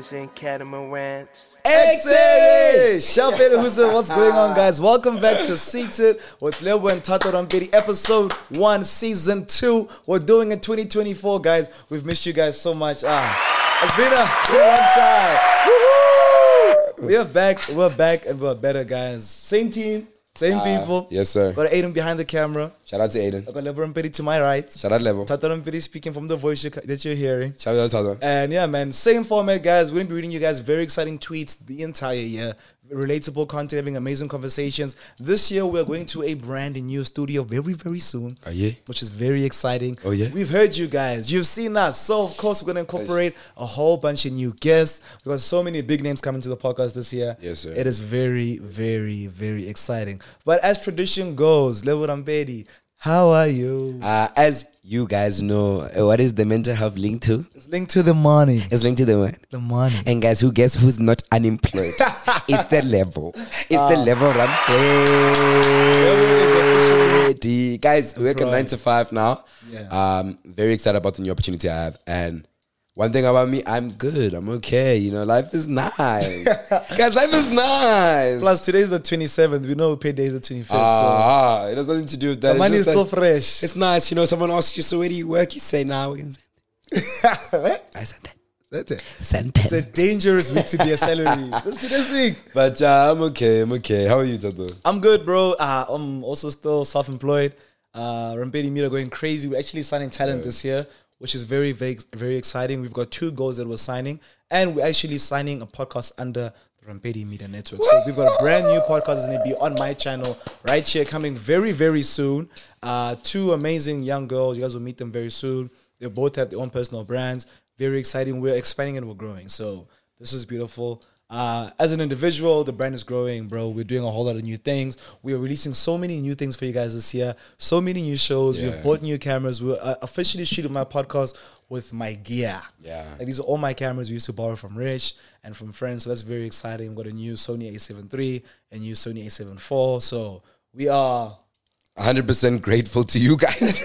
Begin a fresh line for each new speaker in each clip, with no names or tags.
Boys and catamarans.
Hey, Shalfeda Husa, what's going on, guys? Welcome back to Seated with Lebo and Tato Rampedi, episode 1, season 2. We're doing it 2024, guys. We've missed you guys so much. It's been a long time. Woohoo! We're back, and we're better, guys. Same team, same people.
Yes, sir.
Got Aiden behind the camera.
Shout out to Aiden.
I got Lebo Rampedi to my right.
Shout out Level.
Tato Rampedi speaking from the voice that you're hearing.
Shout out Tato.
And yeah, man, same format, guys. We're going to be reading you guys very exciting tweets the entire year. Relatable content, having amazing conversations. This year, we're going to a brand new studio very, very soon.
Oh, yeah?
Which is very exciting.
Oh, yeah?
We've heard you guys. You've seen us. So, of course, we're going to incorporate a whole bunch of new guests. We've got so many big names coming to the podcast this year.
Yes, sir.
It is very, very, very exciting. But as tradition goes, Lebo Rampedi, how are you?
As you guys know, what is the mental health linked to?
It's linked to the money.
It's linked to the what?
The money.
And guys, guess who's not unemployed? It's the level. It's the level Rampedi. Guys, we work at 9 to 5 now.
Yeah.
Very excited about the new opportunity I have. And one thing about me, I'm good. I'm okay. You know, life is nice. Guys, life is nice.
Plus, today's the 27th. We know payday is the 25th.
It has nothing to do with that.
The money is
just
still
like,
fresh.
It's nice. You know, someone asks you, so where do you work? You say, now. I said that.
That's it.
Senten.
It's a dangerous week to be a salary. Let's do this week.
But I'm okay. How are you, Tato?
I'm good, bro. I'm also still self-employed. Rampedi Media going crazy. We're actually signing talent this year, which is very, very, very exciting. We've got 2 goals that we're signing, and we're actually signing a podcast under the Rampedi Media Network. So we've got a brand new podcast that's going to be on my channel right here, coming very, very soon. 2 amazing young girls. You guys will meet them very soon. They both have their own personal brands. Very exciting. We're expanding and we're growing. So this is beautiful. As an individual, the brand is growing, bro. We're doing a whole lot of new things. We are releasing so many new things for you guys this year. So many new shows.
Yeah.
We've bought new cameras. We're officially shooting my podcast with my gear.
Yeah.
Like, these are all my cameras we used to borrow from Rich and from friends. So that's very exciting. We've got a new Sony A7 III, a new Sony A7 IV. So we are
100% grateful to you guys.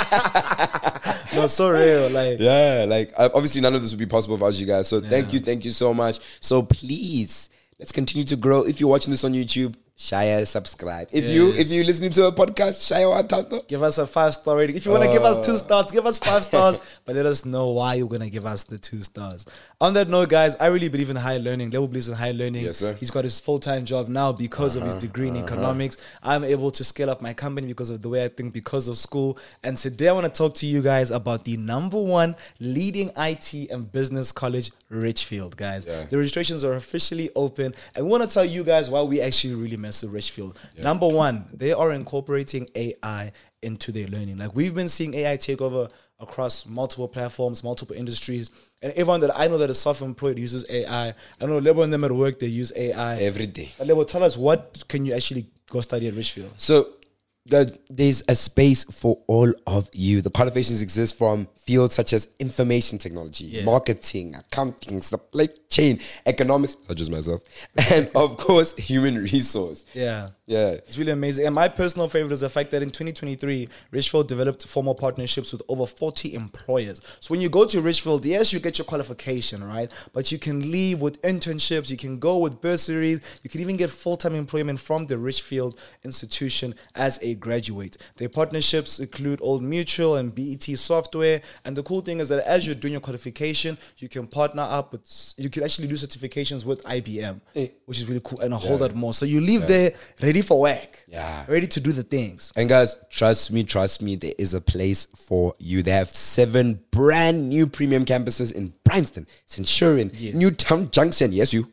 no, so real. Like,
Yeah, like obviously none of this would be possible without you guys. So thank you so much. So please, let's continue to grow. If you're watching this on YouTube, share, subscribe. If you're listening to a podcast, share what Tato.
give us a 5-star rating. If you want to give us 2 stars, give us 5 stars. But let us know why you're going to give us the 2 stars. On that note, guys, I really believe in higher learning. Lebo believes in higher learning.
Yes, sir.
He's got his full-time job now because of his degree in economics. I'm able to scale up my company because of the way I think, because of school. And today I want to talk to you guys about the #1 leading IT and business college, Richfield, guys.
Yeah.
The registrations are officially open. And we want to tell you guys why we actually really mess with Richfield. #1, they are incorporating AI into their learning. Like, we've been seeing AI take over across multiple platforms, multiple industries. And everyone that I know that is self-employed uses AI. I know Lebo and them at work, they use AI.
Every day.
Lebo, tell us, what can you actually go study at Richfield?
So guys, there's a space for all of you. The qualifications exist from fields such as information technology, marketing, accounting, supply chain, economics, not just myself, and of course, human resource.
Yeah.
Yeah.
It's really amazing. And my personal favorite is the fact that in 2023, Richfield developed formal partnerships with over 40 employers. So when you go to Richfield, yes, you get your qualification, right? But you can leave with internships, you can go with bursaries, you can even get full-time employment from the Richfield institution as a graduate. Their partnerships include Old Mutual and BET Software. And the cool thing is that as you're doing your qualification, you can partner up with, you can actually do certifications with IBM, which is really cool, and a whole lot more. So you leave there ready for work, ready to do the things.
And guys, trust me, there is a place for you. They have 7 brand new premium campuses in Bryanston, Centurion, Newtown Junction, yes you,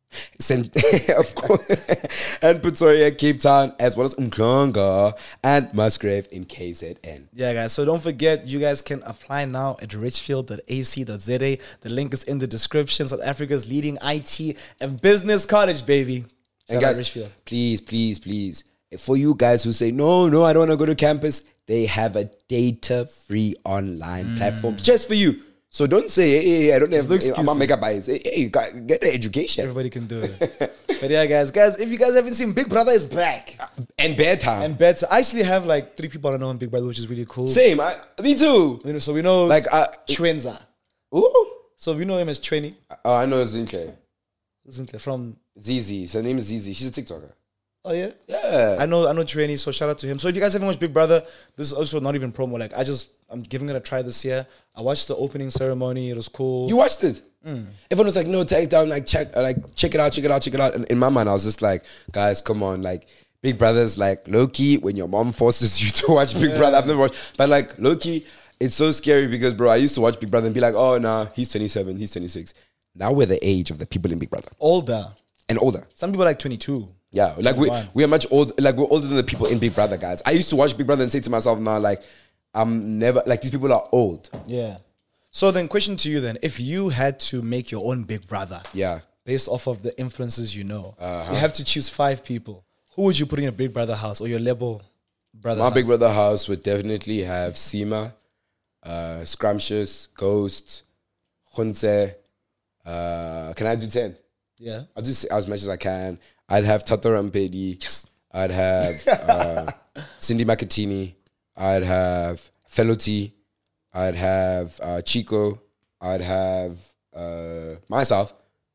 of course, and Pretoria, Cape Town, as well as Umhlanga and Musgrave in KZN.
Yeah, guys. So don't forget, you guys can apply now at richfield.ac.za. The link is in the description. South Africa's leading IT and business college, baby.
And
Shout out
guys,
Richfield.
please, for you guys who say, no, I don't want to go to campus, they have a data-free online platform just for you. So don't say, hey, I don't have, I'm not make up by it. Say, hey, you got, get the education.
Everybody can do it. But yeah, guys, if you guys haven't seen, Big Brother is back.
And better.
I actually have like 3 people I know in Big Brother, which is really cool.
Same, me too.
So we know
Like,
Chwenza.
Ooh.
So we know him as Trini.
Oh, I know Zinhle.
Zinhle from.
Zizi. Her name is Zizi. She's a TikToker.
Oh yeah.
Yeah.
I know Trini. So shout out to him. So if you guys haven't watched Big Brother, this is also not even promo. Like I'm giving it a try this year. I watched the opening ceremony. It was cool.
You watched it? Everyone was like, no, take it down, check it out. And in my mind, I was just like, guys, come on, Big Brother's low-key, when your mom forces you to watch Big Brother, I've never watched, but low-key, it's so scary because, bro, I used to watch Big Brother and be like, oh, nah, he's 27, he's 26. Now we're the age of the people in Big Brother.
Older.
And older.
Some people are 22.
Yeah, we are much old, we're older than the people in Big Brother, guys. I used to watch Big Brother and say to myself, nah, I'm never, these people are old.
Yeah. So then, question to you then: if you had to make your own Big Brother, based off of the influences you know, you have to choose 5 people. Who would you put in your Big Brother house or your Lebo brother?
My Big Brother house would definitely have Sima, Scrumptious, Ghost, Khonse. Can I do 10?
Yeah,
I'll do as much as I can. I'd have Tato Rampedi.
Yes.
I'd have Cindy Makatini. I'd have Fellow T. I'd have Chico. I'd have myself.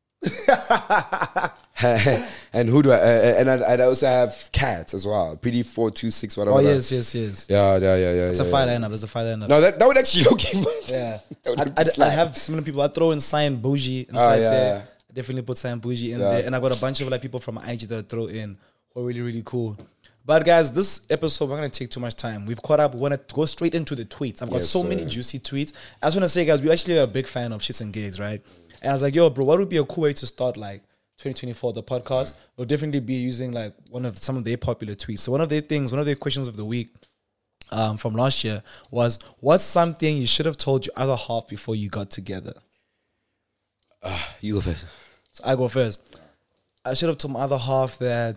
And who do I? And I'd also have Cat as well. Pretty 426 whatever.
Oh yes.
Yeah.
It's a fire lineup. There's a fire lineup.
No, that would actually look.
Yeah. I have similar people. I throw in Cyan Bougie inside there. I definitely put Cyan Bougie in there, and I got a bunch of people from IG that I throw in who are really really cool. But guys, this episode, we're going to take too much time. We've caught up. We want to go straight into the tweets. I've got many juicy tweets. I just want to say, guys, we actually are a big fan of Shits and Gigs, right? And I was like, yo, bro, what would be a cool way to start 2024, the podcast? We'll definitely be using some of their popular tweets. So one of their questions of the week from last year was, what's something you should have told your other half before you got together?
You go first.
So I go first. I should have told my other half that...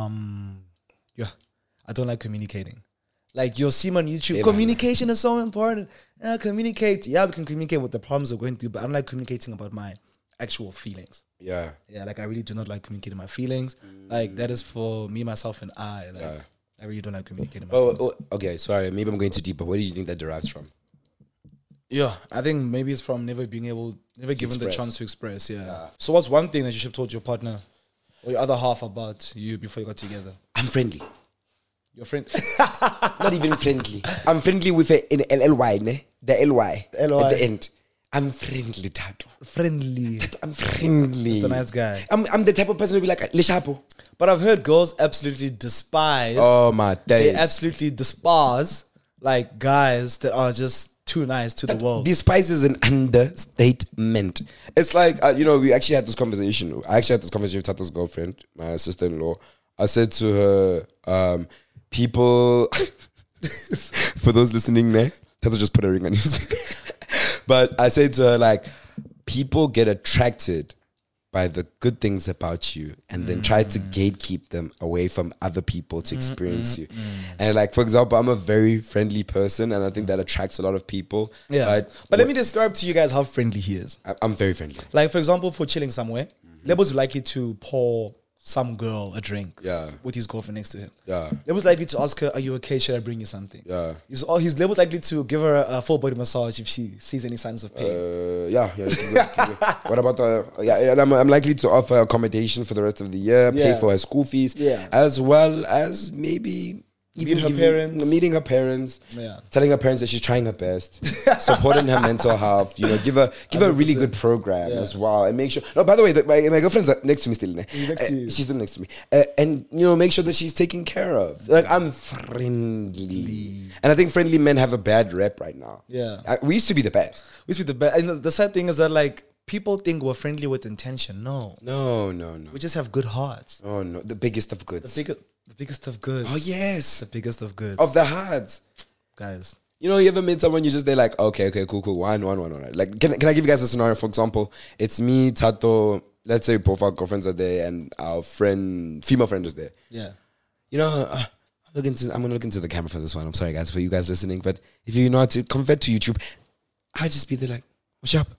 I don't like communicating. You'll see on YouTube, communication is so important. Communicate. Yeah, we can communicate what the problems we're going through, but I don't like communicating about my actual feelings. Yeah. Yeah, I really do not like communicating my feelings. That is for me, myself, and I. I really don't like communicating my feelings.
Okay, sorry. Maybe I'm going too deep, but where do you think that derives from?
Yeah, I think maybe it's from never given the chance to express. Yeah. So what's one thing that you should have told your partner or your other half about you before you got together?
I'm friendly.
Your friend?
Not even friendly. I'm friendly with an LLY, ne? The LY at the end. I'm friendly, Tato.
Friendly.
I'm friendly.
He's a nice guy.
I'm the type of person who be like, Lishapo.
But I've heard girls absolutely despise.
Oh my days.
They absolutely despise guys that are just too nice to the world.
Despise is an understatement. It's we actually had this conversation. I actually had this conversation with Tato's girlfriend, my sister-in-law. I said to her, people, for those listening there, Tato just put a ring on his finger. But I said to her, people get attracted by the good things about you and then try to gatekeep them away from other people to experience you. And for example, I'm a very friendly person and I think that attracts a lot of people.
Yeah. But let me describe to you guys how friendly he is.
I'm very friendly.
For example, for chilling somewhere, Lebo's likely to pour some girl a drink with his girlfriend next to him. Yeah. Lebo's likely to ask her, are you okay? Should I bring you something? Yeah. He's Lebo's likely to give her a full body massage if she sees any signs of pain.
What about and I'm likely to offer accommodation for the rest of the year, pay for her school fees, as well as maybe meeting her parents, telling her parents that she's trying her best, supporting her mental health, give her a really good program as well, and make sure. No, by the way, my girlfriend's next to me still. She's still next to me, and make sure that she's taken care of. I'm friendly, and I think friendly men have a bad rep right now. Yeah, we used to be the best.
And the sad thing is that people think we're friendly with intention. No.
We
just have good hearts.
Oh no, the biggest of goods.
The biggest of goods.
Oh yes,
the biggest of goods
of the hearts,
guys.
You ever meet someone you just okay, cool, one. Can I give you guys a scenario? For example, it's me, Tato. Let's say both our girlfriends are there, and our female friend is there. Yeah. I'm gonna look into the camera for this one. I'm sorry, guys, for you guys listening, but if you know how to convert to YouTube, I'll just be there what's up?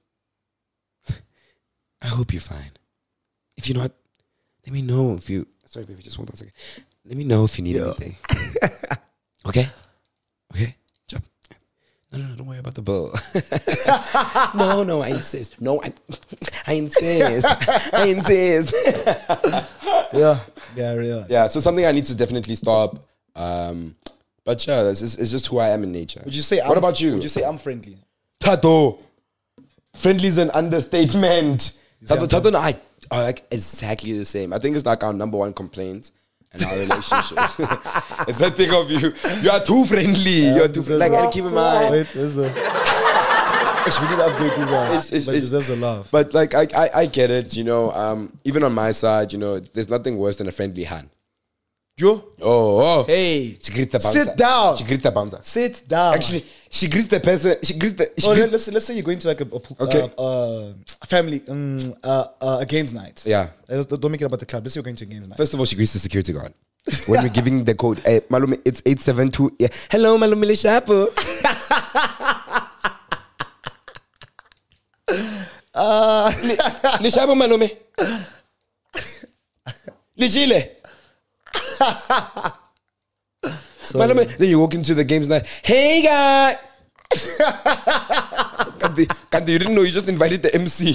I hope you're fine. If you're not, let me know if you. Sorry, baby, just hold on a second. Let me know if you need anything. Okay? Jump. No, don't worry about the bill. No, I insist. No, I insist. I insist.
Yeah, real.
Yeah, so something I need to definitely stop. But yeah, it's just who I am in nature.
Would you say?
What about you?
Would you say I'm friendly?
Tato. Friendly is an understatement. Tato and I are like exactly the same. I think it's like our number one complaint in our relationship. It's that thing of you are too friendly. You're too friendly. Like, gotta keep in mind.
Wait, where's the... We need to upgrade these ones. But it deserves a laugh.
But like, I get it, you know. Even on my side, you know, there's nothing worse than a friendly hand.
Joe?
Oh.
Hey.
She greets the bouncer.
Sit down.
She greets the bouncer.
Sit down.
Actually, she greets the person.
Let's say you're going to like a family, a games night.
Yeah.
Don't make it about the club. Let's say you're going to a games night.
First of all, she greets the security guard. When we're giving the code, hey, Malume, it's 872. Yeah. Hello, Malume Lishapo. Lishapo, Malume. Lijile. Malume, then you walk into the games night. Hey, guy. Kandi, you didn't know you just invited the MC.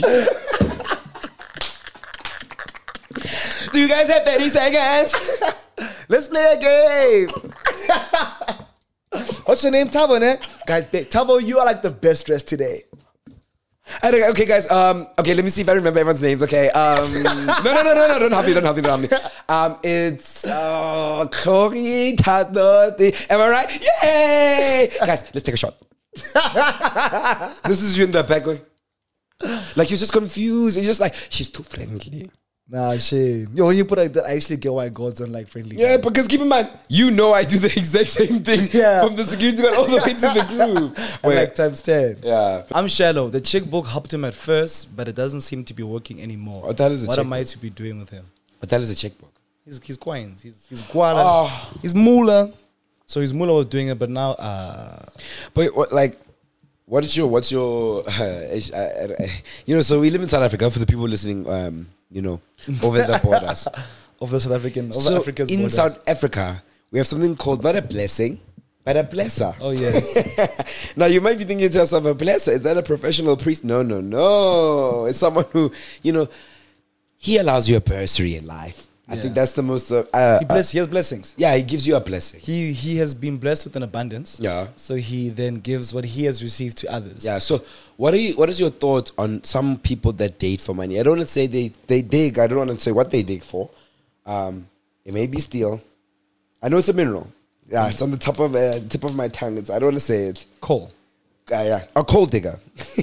Do you guys have 30 seconds?
Let's play a game. What's your name? Tabo, ne? Guys, Tabo, you are like the best dressed today.
Okay, guys. Okay, let me see if I remember everyone's names. Okay. No. Don't help me. It's Chloe, Tato. Am I right? Yay! Guys, let's take a shot. This is you in the back going. Like you're just confused. You're just like, she's too friendly.
Nah, shame. Yo, when you put it like that, I actually get why girls don't like friendly
Yeah,
guys.
because keep in mind, you know I do the exact same thing from the security guard all the way to the group.
And like times 10.
Yeah.
I'm shallow. The chick book helped him at first, but it doesn't seem to be working anymore.
What the hell is a
What
chick
am I to be doing with him?
What the hell is a checkbook?
He's coin. He's guala. He's moolah. So his moolah was doing it, but now
But what's your you know, so we live in South Africa for the people listening you know, over the borders.
of the South African,
So
Africa's
in
borders.
South Africa, we have something called not a blessing, but a blesser.
Oh yes.
Now you might be thinking to yourself, a blesser, is that a professional priest? No. It's someone who, you know, he allows you a bursary in life. I think that's the most
he has blessings.
yeah, he gives you a blessing.
He has been blessed with an abundance.
Yeah.
So he then gives what he has received to others.
Yeah. So what is your thoughts on some people that date for money? I don't want to say they dig. I don't want to say what they dig for. It may be steel. I know it's a mineral. Yeah, it's on the tip of my tongue. I don't want to say it.
Coal.
Yeah, a coal digger.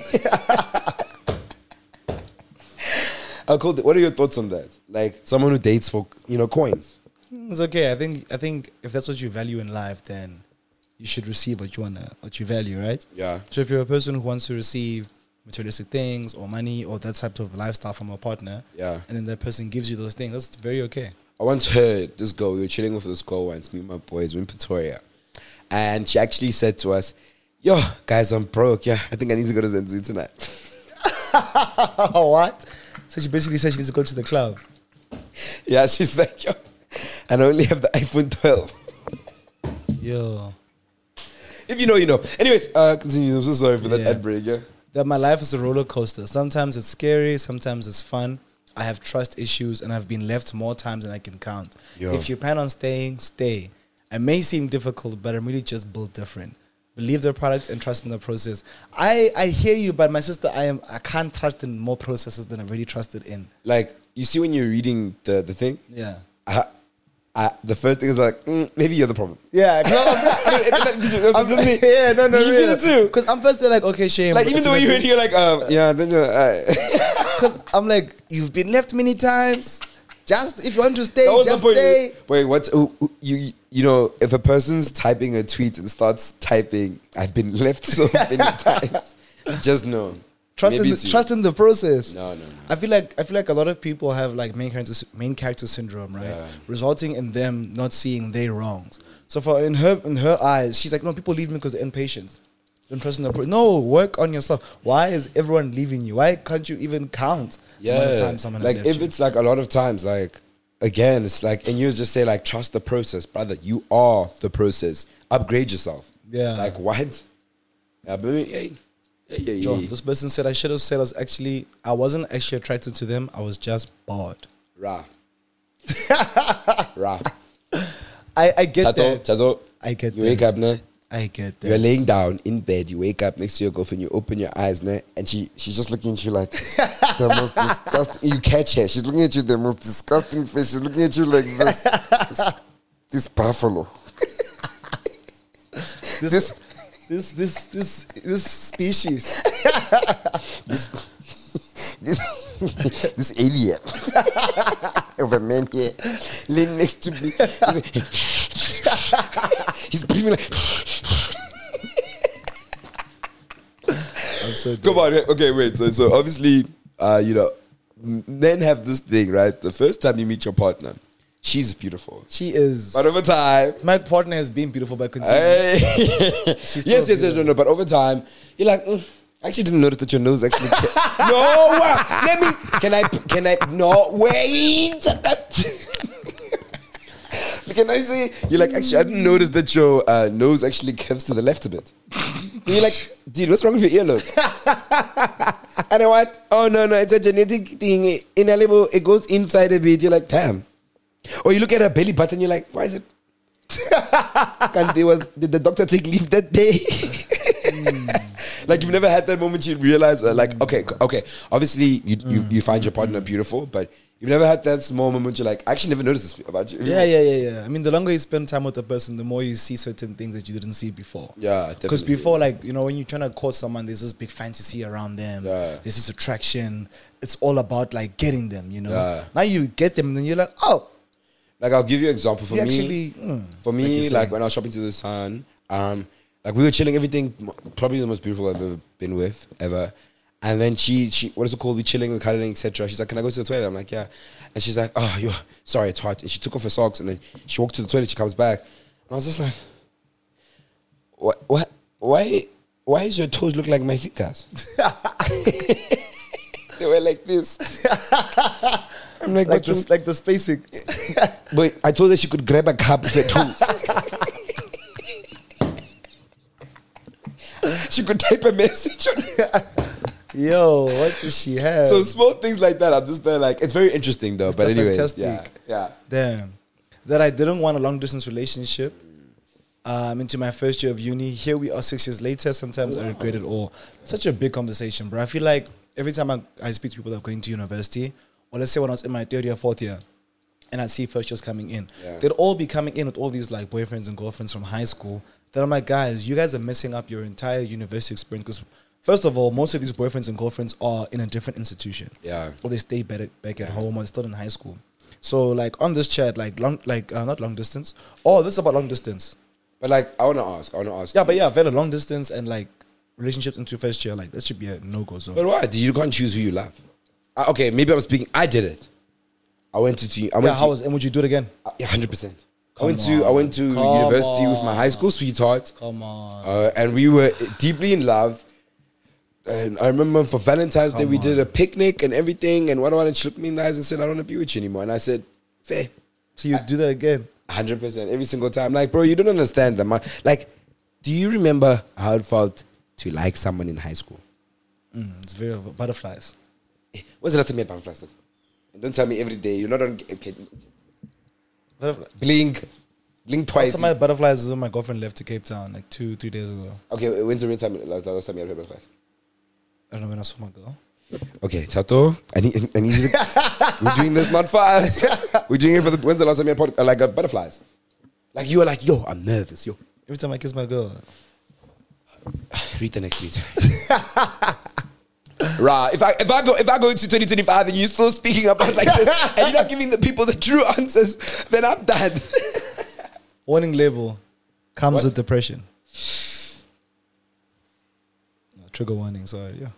What are your thoughts on that? Like someone who dates for, you know, coins.
It's okay. I think if that's what you value in life, then you should receive what you value, right?
Yeah.
So if you're a person who wants to receive materialistic things or money or that type of lifestyle from a partner,
Yeah.
and then that person gives you those things, that's very okay.
I once heard this girl, we were chilling with this girl once, me and my boys, we're in Pretoria. And she actually said to us, yo, guys, I'm broke. Yeah, I think I need to go to Zenzu tonight.
What? So she basically said she needs to go to the club.
Yeah, she's like, yo, and I only have the iPhone 12.
Yo.
If you know, you know. Anyways, continue. I'm so sorry for that
Yeah.
ad break, yeah.
That my life is a roller coaster. Sometimes it's scary, sometimes it's fun. I have trust issues and I've been left more times than I can count.
Yo.
If you plan on staying, stay. It may seem difficult, but I'm really just built different. Believe the product and trust in the process. I hear you, but my sister, I can't trust in more processes than I've already trusted in.
Like, you see when you're reading the thing,
Yeah.
the first thing is like, maybe you're the problem.
Yeah,
Did you,
I'm
just me?
yeah, no,
Did you feel it too?
Because I'm first there like, okay, shame.
Like, even the way you read it, you're like, yeah, then you're
Because I'm like, you've been left many times. Just, if you want to stay,
that was
just
the point.
stay.
Wait, what's you know, if a person's typing a tweet and starts typing, I've been left so many times, just know.
Trust in the process.
No.
I feel like a lot of people have like main character syndrome, right?
Yeah.
Resulting in them not seeing their wrongs. So in her eyes, she's like, no, people leave me because they're impatient. Don't trust in the process. No, work on yourself. Why is everyone leaving you? Why can't you even count the amount of time someone has
like
left
if
you?
it's like a lot of times, like again, it's like, and you just say like, trust the process, brother. You are the process. Upgrade yourself.
Yeah.
Like what? Yeah, but
John, this person said I should have said I wasn't actually attracted to them. I was just bored.
Rah. Rah.
I get that.
Tato,
I get
you
that.
wake up, nah?
I get that.
You're laying down in bed. You wake up next to your girlfriend. You open your eyes, nah? And she's just looking at you like the most disgusting. You catch her. She's looking at you the most disgusting face. She's looking at you like this buffalo.
This species.
this alien of a man here laying next to me. He's breathing like.
I'm so
Come on, okay, wait. So obviously, men have this thing, right? The first time you meet your partner, she's beautiful.
She is.
But over time,
my partner has been beautiful, but continue.
yes, no. But over time, you're like, I actually didn't notice that your nose actually. Let me. Can I? No, wait. Can I say you're like, actually, I didn't notice that your nose actually curves to the left a bit. And you're like, dude, what's wrong with your earlobe? And I what? Oh no, it's a genetic thing. In a level, it goes inside a bit. You're like, damn. Or you look at her belly button, you're like, why is it? Did the doctor take leave that day? Like, you've never had that moment you realize, like, okay. Obviously, you find your partner beautiful, but you've never had that small moment you're like, I actually never noticed this about you.
Yeah. I mean, the longer you spend time with a person, the more you see certain things that you didn't see before.
Yeah, definitely.
Because before, like, when you're trying to court someone, there's this big fantasy around them.
Yeah.
There's this attraction. It's all about, like, getting them,
Yeah.
Now you get them, and then you're like, oh.
Like, I'll give you an example. For
You
me,
actually,
like when I was shopping to the sun, like we were chilling, everything, probably the most beautiful I've ever been with, ever. And then she what is it called? We're chilling, we're cuddling, etc. She's like, can I go to the toilet? I'm like, yeah. And she's like, oh, sorry, it's hot. And she took off her socks, and then she walked to the toilet, she comes back. And I was just like, what? Why does your toes look like my fingers? They were like this. I'm like
this, like the spacing.
But I told her she could grab a cup with her toes. She could type a message on it.
Yo, what does she have?
So small things like that, I'm just there like, it's very interesting though. But anyways,
fantastic.
Yeah.
Damn. That I didn't want a long distance relationship. Into my first year of uni. Here we are 6 years later. Sometimes I regret it all. Such a big conversation, bro. I feel like every time I speak to people that are going to university, or let's say when I was in my third year, fourth year, and I'd see first years coming in, they'd all be coming in with all these like boyfriends and girlfriends from high school. Then I'm like, guys, you guys are messing up your entire university experience, because first of all, most of these boyfriends and girlfriends are in a different institution.
Yeah.
Or they stay back at home, or they're still in high school. So like on this chat, like not long distance. Oh, this is about long distance.
But like, I want to ask.
Yeah, but yeah, very long distance and like relationships into first year, like that should be a no-go zone.
But why? You can't choose who you love. Okay, maybe I'm speaking. I did it. I went to.
And would you do it again?
Yeah, 100%. I went to university with my high school sweetheart.
Come on.
And we were deeply in love. And I remember for Valentine's Day, we did a picnic and everything. And and she looked me in the eyes and said, I don't want to be with you anymore. And I said, fair.
So you do that again?
100%. Every single time. Like, bro, you don't understand that. Like, do you remember how it felt to like someone in high school?
It's very butterflies.
What's the last time you had butterflies? And don't tell me every day. You're not on. Okay.
Butterfly.
Blink twice.
My butterflies was when my girlfriend left to Cape Town like 2-3 days ago.
Okay, when's the last time you had butterflies?
I don't know, when I saw my girl.
Okay, Tato, I need you to, we're doing this not for us. We're doing it for when's the last time you had butterflies? Like, you were like, yo, I'm nervous, yo.
Every time I kiss my girl.
Read the next tweet. Rah, if I go into 2025 and you're still speaking about like this and you're not giving the people the true answers, then I'm done.
Warning label comes with depression. Trigger warning, sorry, yeah.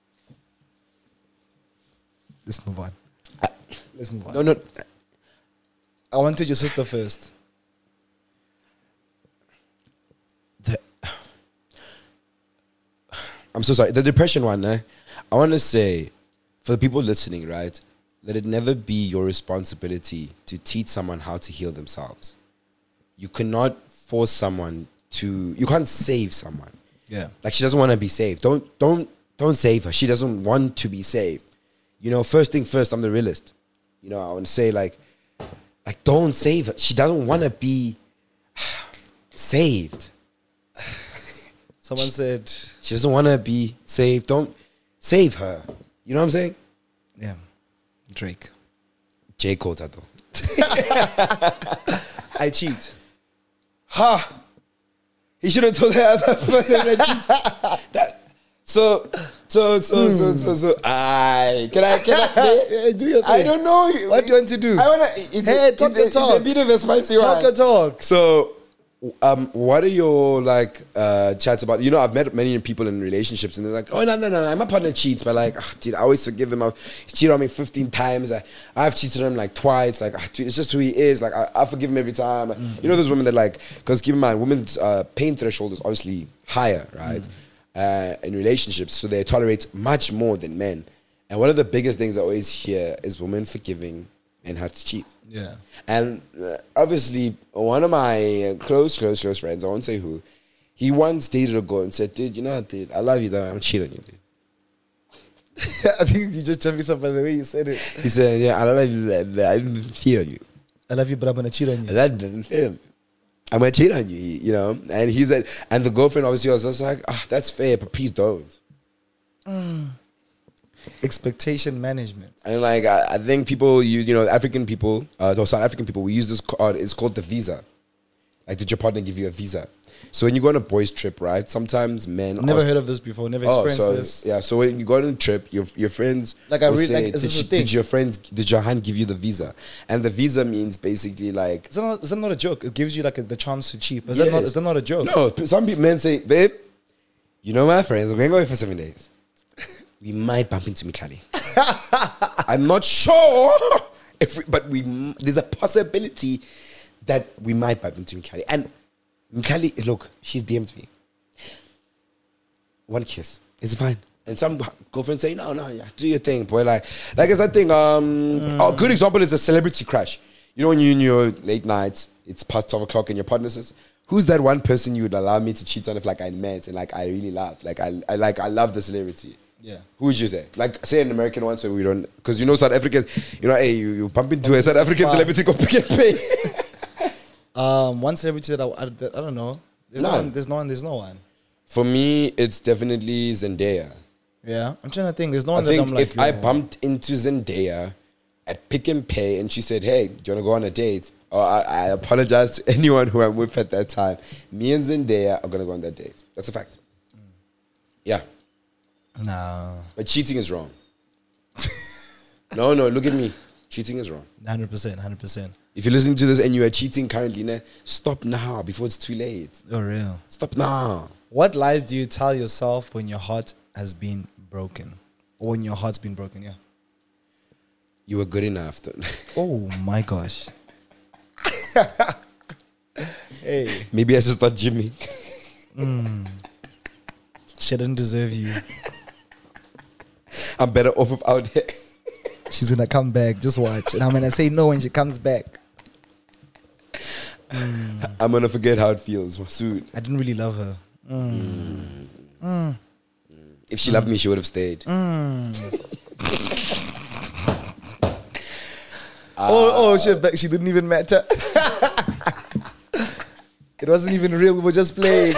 Let's move on.
No.
I wanted your sister first.
I'm so sorry. The depression one, I want to say, for the people listening, right, let it never be your responsibility to teach someone how to heal themselves. You cannot force someone to, you can't save someone.
Yeah.
Like she doesn't want to be saved. Don't save her. She doesn't want to be saved. You know, first thing first, I'm the realist. You know, I want to say like don't save her. She doesn't want to be saved.
Someone said,
She doesn't want to be saved. Don't save her. You know what I'm saying?
yeah, Drake.
J. Cole tato.
I cheat.
Ha! He should have told her that. So. Can I
Do your thing.
I don't know.
What do you want to do?
I wanna.
Talk your talk.
It's a bit of a spicy
Talk
one.
your talk.
So, what are your chats about? You know, I've met many people in relationships, and they're like, "Oh no, my partner cheats," but like, dude, I always forgive him. He's cheated on me 15 times. I've cheated on him like twice. Like, dude, it's just who he is. Like, I forgive him every time. You know, those women that like, because keep in mind, women's pain threshold is obviously higher, right? In relationships, so they tolerate much more than men. And one of the biggest things I always hear is women forgiving men how to cheat.
Yeah.
And obviously, one of my close friends, I won't say who, he once dated a girl and said, "Dude, you know what, dude? I love you, though. I'm cheating on you, dude."
I think you just jumped me up by the way you said it.
He said, "Yeah, I love you, I'm cheating on you."
I love you, but I'm gonna cheat on you.
And that didn't him. I'm gonna cheat on you, you know. And he said, and the girlfriend obviously was just like, "That's fair, but please don't."
Expectation management.
And like, I think people use, you know, African people, those South African people, we use this card. It's called the visa. Like, did your partner give you a visa? So when you go on a boys trip, right? Sometimes men
Never heard of this before. Never experienced this.
Yeah, so when you go on a trip, your friends
Like, I
will
really-
say,
like, is this a thing?
did your hand give you the visa? And the visa means basically like,
Is that not a joke? It gives you like the chance to cheat. Is that not a joke?
no, some men say, "Babe, you know my friends, we're going away for 7 days. We might bump into Mikali." I'm not sure, but there's a possibility that we might bump into Mikali. And Mikali, look, she's DM'd me. One kiss, it's fine. And some girlfriends say, no, yeah, do your thing, boy. Like it's that thing. A good example is a celebrity crush. You know, when you're in your late nights, it's past 12 o'clock, and your partner says, "Who's that one person you would allow me to cheat on if like I met and like I really love? Like I love the celebrity."
Yeah.
Who would you say? Like, say an American one, so we don't, because you know South Africans, you know, hey, you bump into a South African celebrity, go pick and pay.
One celebrity that I don't know. There's no one.
For me, it's definitely Zendaya.
Yeah, I'm trying to think. There's no
I
one that
think
I'm like.
if I bumped into Zendaya at Pick and Pay and she said, "Hey, do you want to go on a date?" Or I apologize to anyone who I'm with at that time. Me and Zendaya are going to go on that date. That's a fact. Yeah.
No.
But cheating is wrong. No, look at me. Cheating is wrong.
100%.
If you're listening to this and you are cheating currently, stop now before it's too late.
Oh, real.
Stop now.
What lies do you tell yourself when your heart has been broken? Or when your heart's been broken, yeah.
You were good enough.
Oh, my gosh. Hey.
Maybe I should start gymming.
She didn't deserve you.
I'm better off without her.
She's going to come back. Just watch. And I'm going to say no when she comes back.
I'm going to forget how it feels soon.
I didn't really love her.
If she loved me, she would have stayed.
Shit, she didn't even matter. It wasn't even real. We were just playing.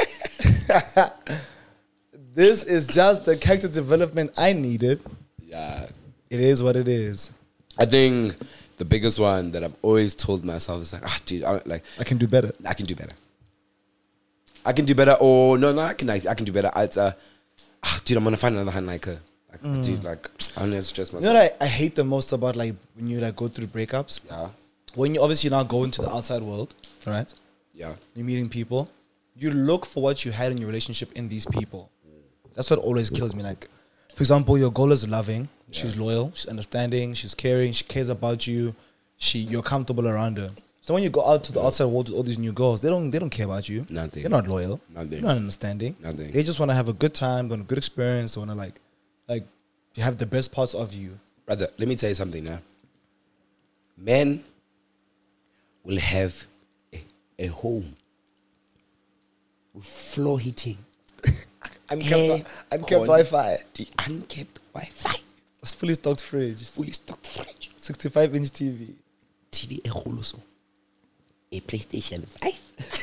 This is just the character development I needed.
Yeah.
It is what it is.
I think the biggest one that I've always told myself is like, dude,
I can do better.
I can do better. I can do better. Or no, I can do better. It's dude, I'm gonna find another hand like her. Like, dude, like I don't have to stress myself.
You know what I hate the most about like when you like go through breakups?
Yeah.
When you obviously now go into the outside world, right?
Yeah.
You're meeting people. You look for what you had in your relationship in these people. That's what always kills me. Like, for example, your girl is loving. She's loyal. She's understanding. She's caring. She cares about you. You're comfortable around her. So when you go out to the outside world with all these new girls, they don't care about you.
Nothing.
They're not loyal.
Nothing.
They're not understanding.
Nothing.
They just want to have a good time. They want a good experience. They want to like have the best parts of you.
Brother, let me tell you something now. Men will have a home with floor heating.
Unkept Wi-Fi.
The unkept Wi-Fi.
It's fully stocked fridge.
Fully stocked fridge.
65-inch TV.
TV e a PlayStation 5.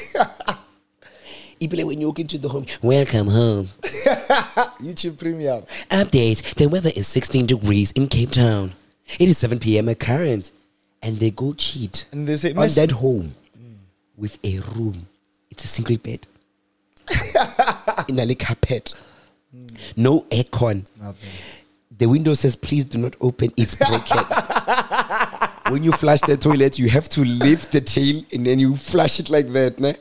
Even when you walk into the home, welcome home.
YouTube Premium.
Update: the weather is 16 degrees in Cape Town. It is 7 p.m. at current, and they go cheat
And they say,
on that home with a room. It's a single bed. In a carpet. No aircon.
Nothing.
The window says, please do not open, it's broken. When you flush the toilet, you have to lift the tail and then you flush it like that. Né?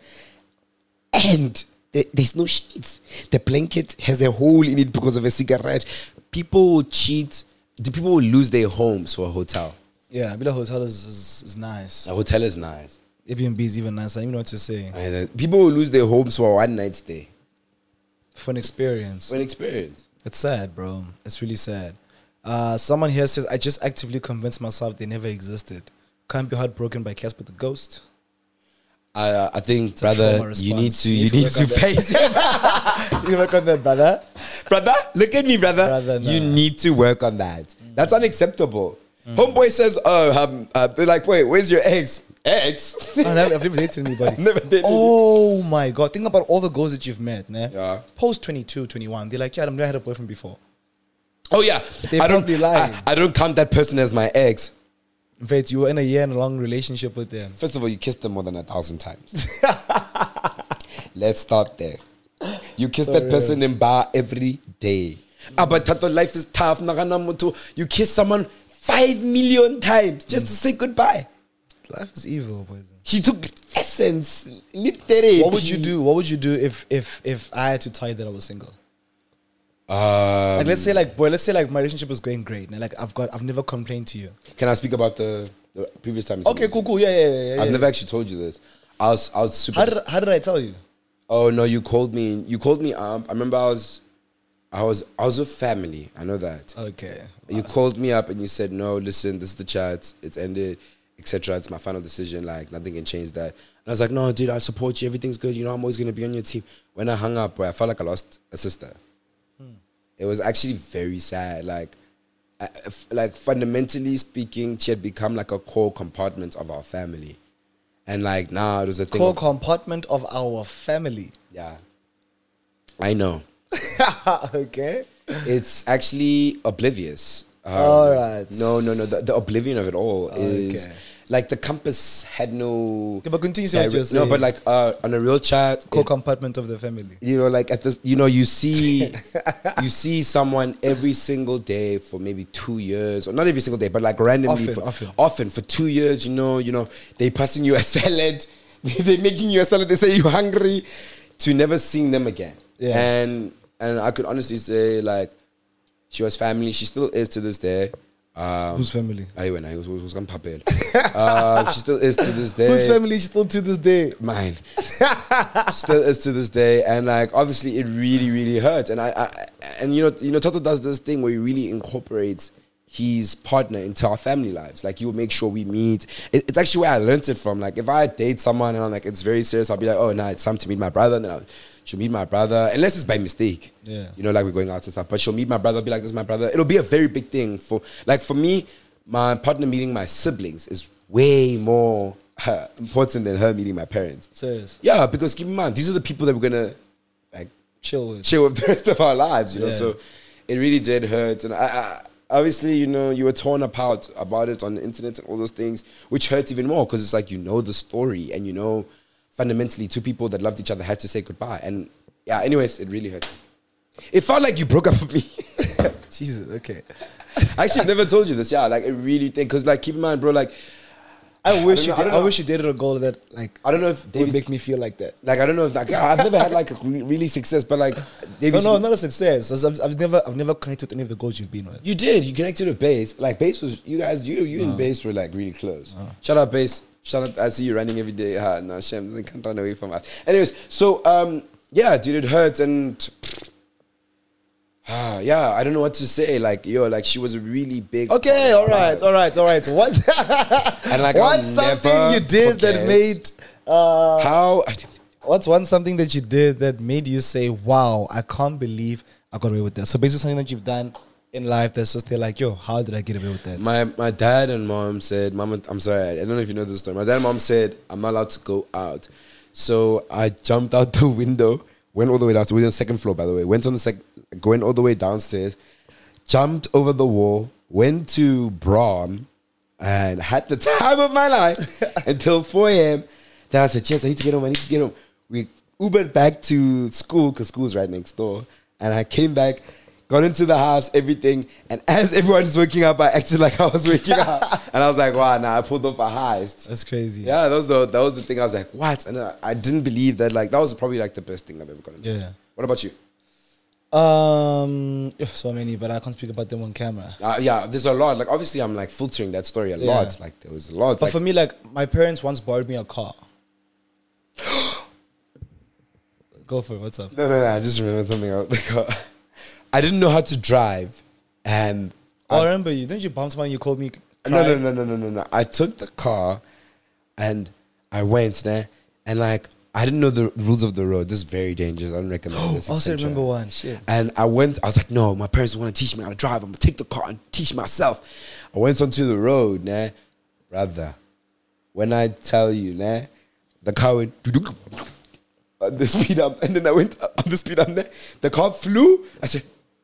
And there's no sheets. The blanket has a hole in it because of a cigarette. People will cheat. The people will lose their homes for a hotel.
Yeah, Bila Hotel is nice.
A hotel is nice.
Airbnb is even nicer. I don't even know what to say.
And people will lose their homes for a one night stay.
For an experience.
For an experience.
It's sad, bro. It's really sad. Someone here says, I just actively convinced myself they never existed. Can't be heartbroken by Casper the Ghost.
I think,
a
brother,
trauma
you need
response.
to
You need to work on
face it.
You work on that, brother.
Brother, look at me, brother.
Brother,
You
nah.
need to work on that. That's unacceptable. Homeboy says, they're like, wait, where's your ex? Ex?
I've never dated anybody.
Never did.
Oh my God. Think about all the girls that you've met. Né?
Yeah.
Post 22, 21. They're like, yeah, I've never had a boyfriend before.
Oh, yeah.
They probably lying.
I don't count that person as my ex.
In fact, you were in a year-long relationship with them.
First of all, you kissed them more than 1,000 times. Let's start there. You kiss that person in bar every day. But Tato, life is tough. You kiss someone 5 million times just to say goodbye.
Life is evil, boys.
She took essence, literally.
What would you do? What would you do if I had to tell you that I was single? Like let's say like my relationship was going great, and like I've never complained to you.
Can I speak about the previous time?
Okay, cool. Yeah.
I've never actually told you this. I was super.
How did I tell you?
Oh no, you called me. You called me up. I remember I was with family. I know that.
Okay.
You called me up and you said, no, listen, this is the chat. It's ended, etc. It's my final decision. Like nothing can change that. And I was like, no, dude, I support you. Everything's good. You know, I'm always gonna be on your team. When I hung up, bro, I felt like I lost a sister. It was actually very sad. Like fundamentally speaking, she had become like a core compartment of our family. And like now it was a thing.
Core compartment of our family.
Yeah. I know.
Okay.
It's actually oblivious.
All right.
No. The oblivion of it all is like the compass had no.
Okay, but continue saying what you're saying.
No, but like on a real chat,
Core compartment of the family.
you know, like at this, you know, you see someone every single day for maybe 2 years, or not every single day, but like randomly, often for 2 years. You know, they passing you a salad, they making you a salad. They say you're hungry. To never seeing them again.
Yeah.
And I could honestly say, like, she was family. She still is to this day.
Whose family?
Who's gonna papel? She still is to this day.
Whose family is still to this day?
Mine. Still is to this day, and like obviously it really, really hurts. And and you know, Toto does this thing where he really incorporates his partner into our family lives. Like, you will make sure we meet. It's actually where I learned it from. Like, if I date someone and I'm like, it's very serious, I'll be like, oh, nah, it's time to meet my brother. And then she'll meet my brother, unless it's by mistake.
Yeah.
You know, like we're going out and stuff. But she'll meet my brother, be like, this is my brother. It'll be a very big thing. For me, my partner meeting my siblings is way more important than her meeting my parents.
Serious?
Yeah, because keep in mind, these are the people that we're going to, like,
chill with
the rest of our lives, you know.
Yeah.
So it really did hurt. And I obviously, you know, you were torn apart about it on the internet and all those things, which hurt even more because it's like, you know, the story, and you know, fundamentally, two people that loved each other had to say goodbye. And yeah, anyways, it really hurt. It felt like you broke up with me.
Jesus, okay.
I actually never told you this. Yeah, like, it really did. Because, like, keep in mind, bro, like,
I wish you dated a girl that, like,
I don't know if
would make me feel like that.
Like, I don't know if, like, I've never had like a really success, but like,
No, not a success. I've never connected with any of the girls you've been with.
You did. You connected with Base. Like, Base was, you and Base were like really close. Shout out, Base. Shout out. I see you running every day. No, shame. They can't run away from us. Anyways, so yeah, dude, it hurts. And yeah, I don't know what to say. Like, yo, like, she was a really big.
Okay, all right. What?
And like,
What's something you did that made?
How?
what's one something that you did that made you say, "Wow, I can't believe I got away with that"? So basically, something that you've done in life that's just they're like, "Yo, how did I get away with that?"
My dad and mom said, "Mama, I'm sorry, I don't know if you know this story." My dad and mom said, "I'm not allowed to go out," so I jumped out the window, went all the way down. So we're on the second floor, by the way. Went on the going all the way downstairs, jumped over the wall, went to Braun, and had the time of my life until 4 a.m. Then I said, "Chance, I need to get home. We Ubered back to school because school's right next door. And I came back, got into the house, everything. And as everyone's waking up, I acted like I was waking up. And I was like, wow, I pulled off a heist.
That's crazy.
Yeah, that was the thing. I was like, what? And I didn't believe that. Like, that was probably like the best thing I've ever gotten.
Yeah.
What about you?
So many, but I can't speak about them on camera.
Yeah, there's a lot. Like, obviously, I'm like filtering that story a lot. Like, there was a lot.
But
like,
for me, like, my parents once borrowed me a car. Go for it. What's up?
No. I just remember something about the car. I didn't know how to drive, and
I remember you. Didn't you bump someone? You called me.
No. I took the car, and I went there, and like I didn't know the rules of the road. This is very dangerous. I don't recommend this.
I also
etc.
remember one. Shit.
And I was like, no, my parents want to teach me how to drive. I'm gonna take the car and teach myself. I went onto the road, nah, brother. When I tell you, nah, the car went on the speed up, and then I went on the speed up there. The car flew. I said,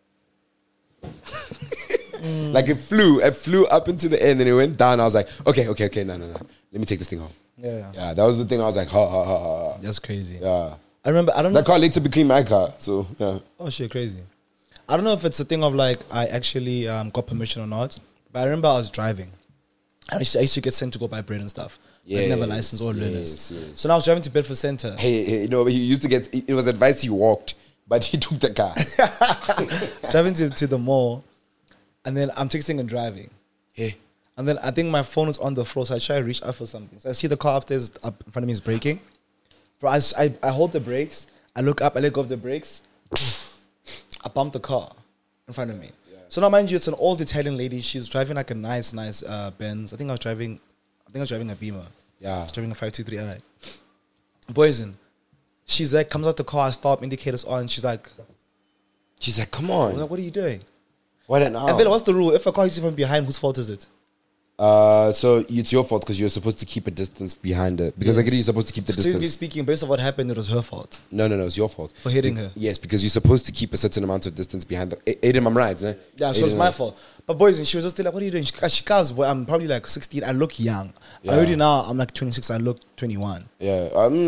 like it flew up into the air, and then it went down. I was like, okay, no. Let me take this thing home. Yeah, that was the thing. I was like, ha.
That's crazy.
Yeah.
I remember, I don't know.
That car later became my car, so yeah.
Oh shit, crazy. I don't know if it's a thing of like I actually got permission or not, but I remember I was driving. I used to get sent to go buy bread and stuff. I didn't have a license or learners.
Yes.
So now I was driving to Bedford Center.
Hey, he used to get, it was advised he walked, but he took the car.
Driving to the mall, and then I'm texting and driving.
Hey.
And then I think my phone was on the floor, so I try to reach out for something. So I see the car upstairs up in front of me is braking. Bro, I hold the brakes, I look up, I let go of the brakes, I bump the car in front of me. Yeah. So now mind you, it's an old Italian lady. She's driving like a nice Benz. I think I was driving a Beamer.
Yeah.
I was driving a 523i. Poison. She's like, comes out the car, I stop, indicators on. She's like,
come on.
what are you doing?
What an hour.
And then what's the rule? If a car is from behind, whose fault is it?
So it's your fault because you're supposed to keep a distance behind her. Because I get you're supposed to keep the
Strictly
distance.
speaking, based on what happened, it was her fault.
No, it's your fault.
For hitting her.
Yes, because you're supposed to keep a certain amount of distance behind the... Aiden, I'm right, né?
Yeah, so it's my fault. But boys, and she was just still like, what are you doing? She goes, well, I'm probably like 16. I look young.
Yeah.
Already now, I'm like 26. I look 21.
Yeah.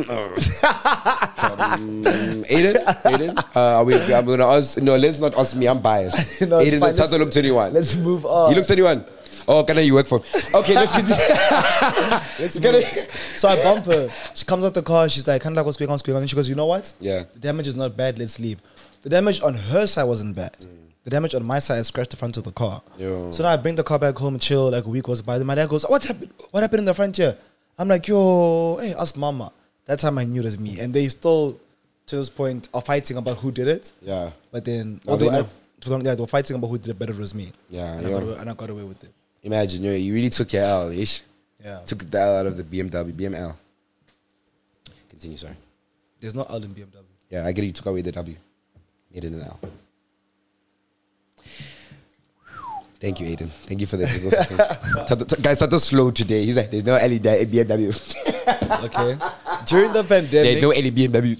Aiden, I'm gonna ask... No, let's not ask me. I'm biased.
No, it's
Aiden,
fine.
let's look 21.
Let's move on.
He looks 21. Oh, can you work for him? Okay, let's continue.
Let's move. So I bump her. She comes out the car. She's like, kind of like, what's going on? And she goes, you know what?
Yeah.
The damage is not bad. Let's leave. The damage on her side wasn't bad. The damage on my side, I scratched the front of the car.
Yo.
So now I bring the car back home, chill, like a week goes by. Then my dad goes, what happened? What happened in the front here? I'm like, yo, hey, ask mama. That time I knew it was me. And they still, to this point, are fighting about who did it.
Yeah.
But then,
Now they know.
they were fighting about who did it better, it was me.
Yeah,
And I got away with it.
Imagine, you really took your L, ish.
Yeah.
Took the L out of the BML. Continue, sorry.
There's no L in BMW.
Yeah, I get it. You took away the W. Made it an L. Thank you, Aiden. Thank you for the guys, Tato slow today. He's like, there's no L in BMW.
Okay. During the pandemic,
There's no L in BMW.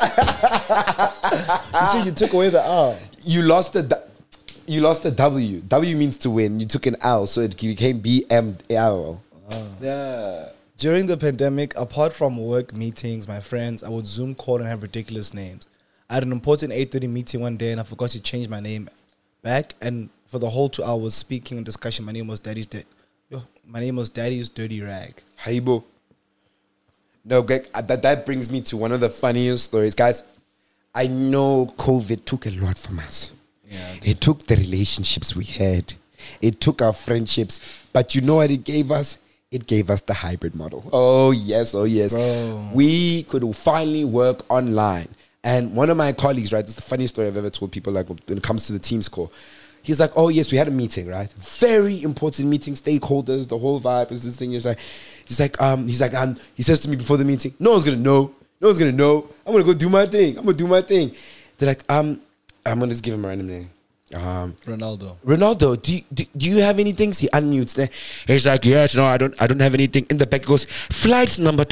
you see, you took away the R.
You lost the W. W means to win. You took an L, so it became BML. Yeah.
During the pandemic, apart from work meetings, my friends, I would Zoom call and have ridiculous names. I had an important 8:30 meeting one day and I forgot to change my name back. And for the whole 2 hours speaking and discussion, my name was Daddy's Dirty Rag.
Haibo. No, Greg, that brings me to one of the funniest stories. Guys, I know COVID took a lot from us.
Yeah,
it took the relationships we had. It took our friendships. But you know what it gave us? It gave us the hybrid model. Oh, yes.
Bro.
We could finally work online. And one of my colleagues, right, this is the funniest story I've ever told people, like, when it comes to the Teams call. He's like, oh, yes, we had a meeting, right? Very important meeting, stakeholders, the whole vibe is this thing. He says to me before the meeting, no one's going to know. No one's gonna know. I'm gonna go do my thing. They're like, I'm gonna just give him a random name. Ronaldo, do you have anything? He unmutes there. He's like, yes, no, I don't have anything. In the back, he goes, flight number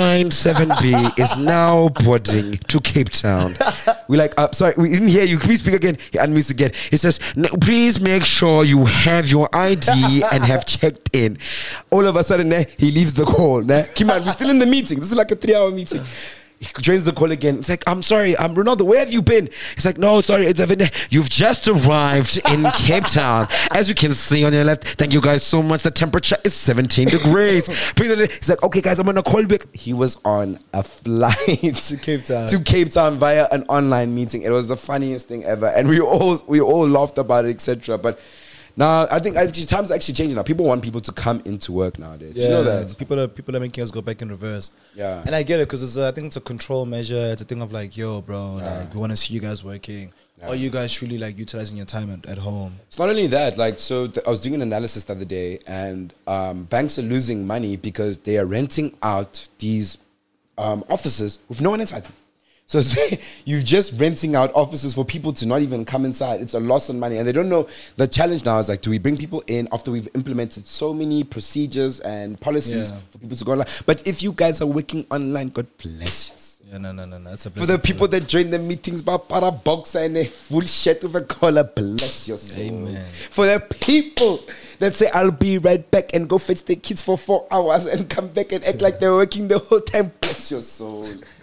297B is now boarding to Cape Town. We're like, sorry, we didn't hear you. Please speak again. He unmutes again. He says, no, please make sure you have your ID and have checked in. All of a sudden, he leaves the call. Come on, we're still in the meeting. This is like a 3-hour meeting. He joins the call again. It's like, I'm sorry, I'm Ronaldo. Where have you been? He's like, no, sorry, you've just arrived in Cape Town. As you can see on your left, thank you guys so much. The temperature is 17 degrees. He's like, okay, guys, I'm gonna call you back. He was on a flight to Cape Town via an online meeting. It was the funniest thing ever, and we all laughed about it, etc. But now I think times are actually changing now. People want people to come into work nowadays. Yeah, you know that
people are making us go back in reverse.
Yeah,
and I get it because I think it's a control measure. It's a thing of like, yo, bro, like we want to see you guys working. Are you guys truly like utilizing your time at home?
It's not only that. Like, so I was doing an analysis the other day, and banks are losing money because they are renting out these offices with no one inside them. So you're just renting out offices for people to not even come inside. It's a loss of money. And they don't know. The challenge now is like, do we bring people in after we've implemented so many procedures and policies for people to go online? But if you guys are working online, God bless you.
Yeah, no. That's a
for the people that join the meetings, para boxer and a full shirt with a collar, bless your soul.
Amen.
For the people that say, I'll be right back and go fetch the kids for 4 hours and come back and act like they're working the whole time, bless your soul.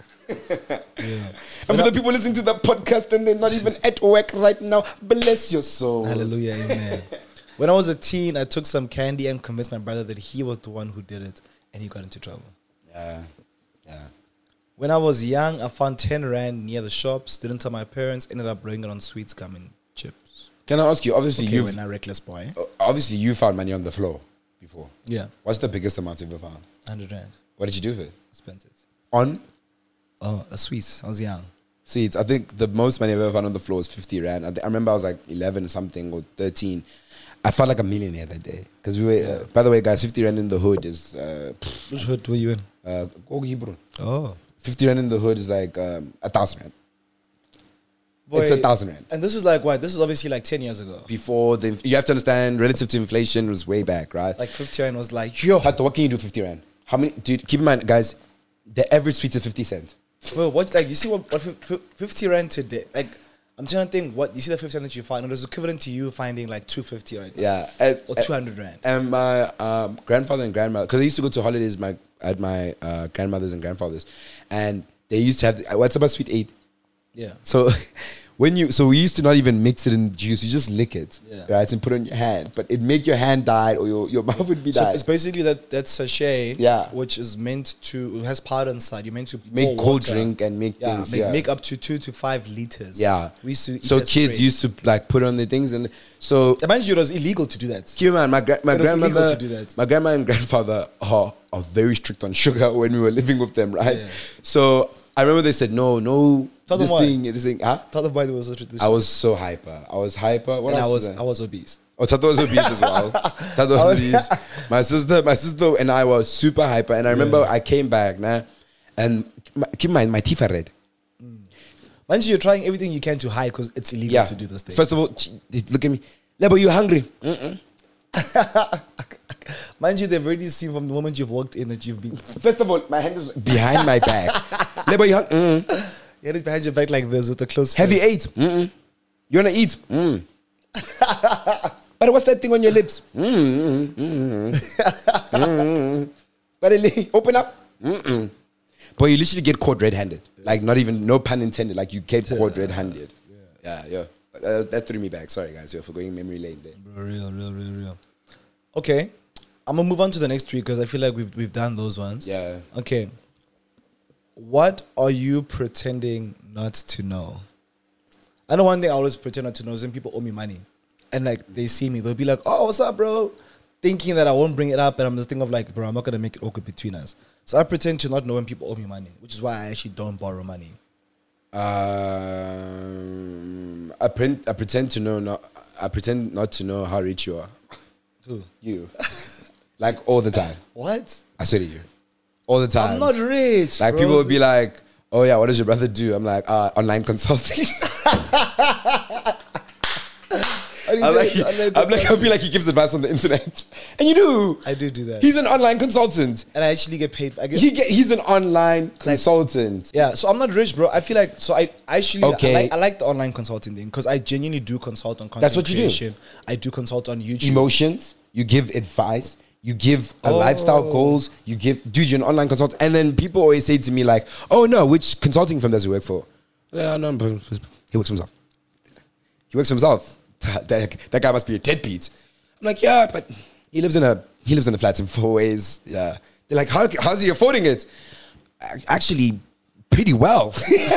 And for the people listening to the podcast and they're not even at work right now, bless your soul.
Hallelujah, amen. When I was a teen, I took some candy and convinced my brother that he was the one who did it, and he got into trouble.
Yeah.
When I was young, I found 10 rand near the shops, didn't tell my parents, ended up blowing it on sweets, gum, and chips.
Can I ask you, obviously
you're a reckless boy.
Obviously you found money on the floor before.
Yeah.
What's the biggest amount you've ever found?
100 rand.
What did you do with it?
Spent it.
On?
Oh, a sweets. I was young.
Sweets. I think the most money I've ever found on the floor was 50 rand. I remember I was like 11 something or 13. I felt like a millionaire that day. Because we were, by the way, guys, 50 rand in the hood is...
which hood were you in? Oh.
50 rand in the hood is like 1,000 rand.
Boy,
it's 1,000 rand.
And this is like what? This is obviously like 10 years ago.
Before, you have to understand, relative to inflation was way back, right?
Like 50 rand was like, yo.
What can you do 50 rand? How many... Dude, keep in mind, guys, the average sweet is 50 cents.
Well, what, like, you see what 50 rand today, like, I'm trying to think what, you see the 50 rand that you find, it was equivalent to you finding like 250 right now.
Yeah.
Or 200 rand.
And my grandfather and grandmother, because I used to go to holidays at my grandmother's and grandfather's, and they used to have, what's about sweet 8?
Yeah.
So we used to not even mix it in juice, you just lick it, right, and put it on your hand, but it make your hand die or your mouth would be
so
dyed.
it's basically that sachet, which is meant to, it has powder inside, you're meant to
make cold drink and make things,
make up to 2 to 5 liters.
Yeah.
We used to eat
so kids
straight.
used to like put on the things, and so
mind you, it was illegal to do that.
Keep in mind, my grandmother,
to do that.
my grandma and grandfather are very strict on sugar when we were living with them, right? Yeah. So I remember they said no.
Tell
this
them
thing, huh?
Tell them why there was such a tradition.
I was so hyper. What
and
else
I was obese.
Oh, Tato was obese as well. Tato was obese. My sister and I were super hyper. And I remember I came back, and keep in mind, my teeth are red.
Mind you, you're trying everything you can to hide because it's illegal to do this thing.
First of all, look at me. Lebo, you hungry?
Mind you, they've already seen from the moment you've walked in that you've been...
First of all, my hand is behind my back. Lebo, you hungry?
Yeah, it's behind your back like this with a close
Have you ate? You want to eat? But what's that thing on your lips? But open up. But you literally get caught red-handed. Like, not even, no pun intended. Like, you get caught red-handed. Yeah. That threw me back. Sorry, guys, for going memory lane there.
Real. Okay. I'm going to move on to the next three because I feel like we've done those ones.
Yeah.
Okay. What are you pretending not to know? I know one thing I always pretend not to know is when people owe me money. And like, they see me, they'll be like, oh, what's up, bro? Thinking that I won't bring it up, and I'm just thinking of like, bro, I'm not going to make it awkward between us. So I pretend to not know when people owe me money, which is why I actually don't borrow money.
I pretend to know. I pretend not to know how rich you are.
Who?
You. Like all the time.
What?
I swear to you. All the time.
I'm not rich.
Like
bro.
people would be like, oh yeah, what does your brother do? I'm like, online consulting. I feel like he gives advice on the internet, and you do.
I do that.
He's an online consultant,
and I actually get paid.
He's an online consultant.
Yeah, so I'm not rich, bro. I feel like I actually
Okay.
I like the online consulting thing because I genuinely do consult on content.
That's what you do.
creation. I do consult on YouTube.
Emotions. You give advice. You give lifestyle goals. You give, dude, you're an online consultant. And then people always say to me like, oh no, which consulting firm does he work for? Yeah, no, he works for himself. He works for himself. That guy must be a deadbeat. I'm like, yeah, but he lives in a flat in 4 ways. Yeah. They're like, how's he affording it? Actually, pretty well.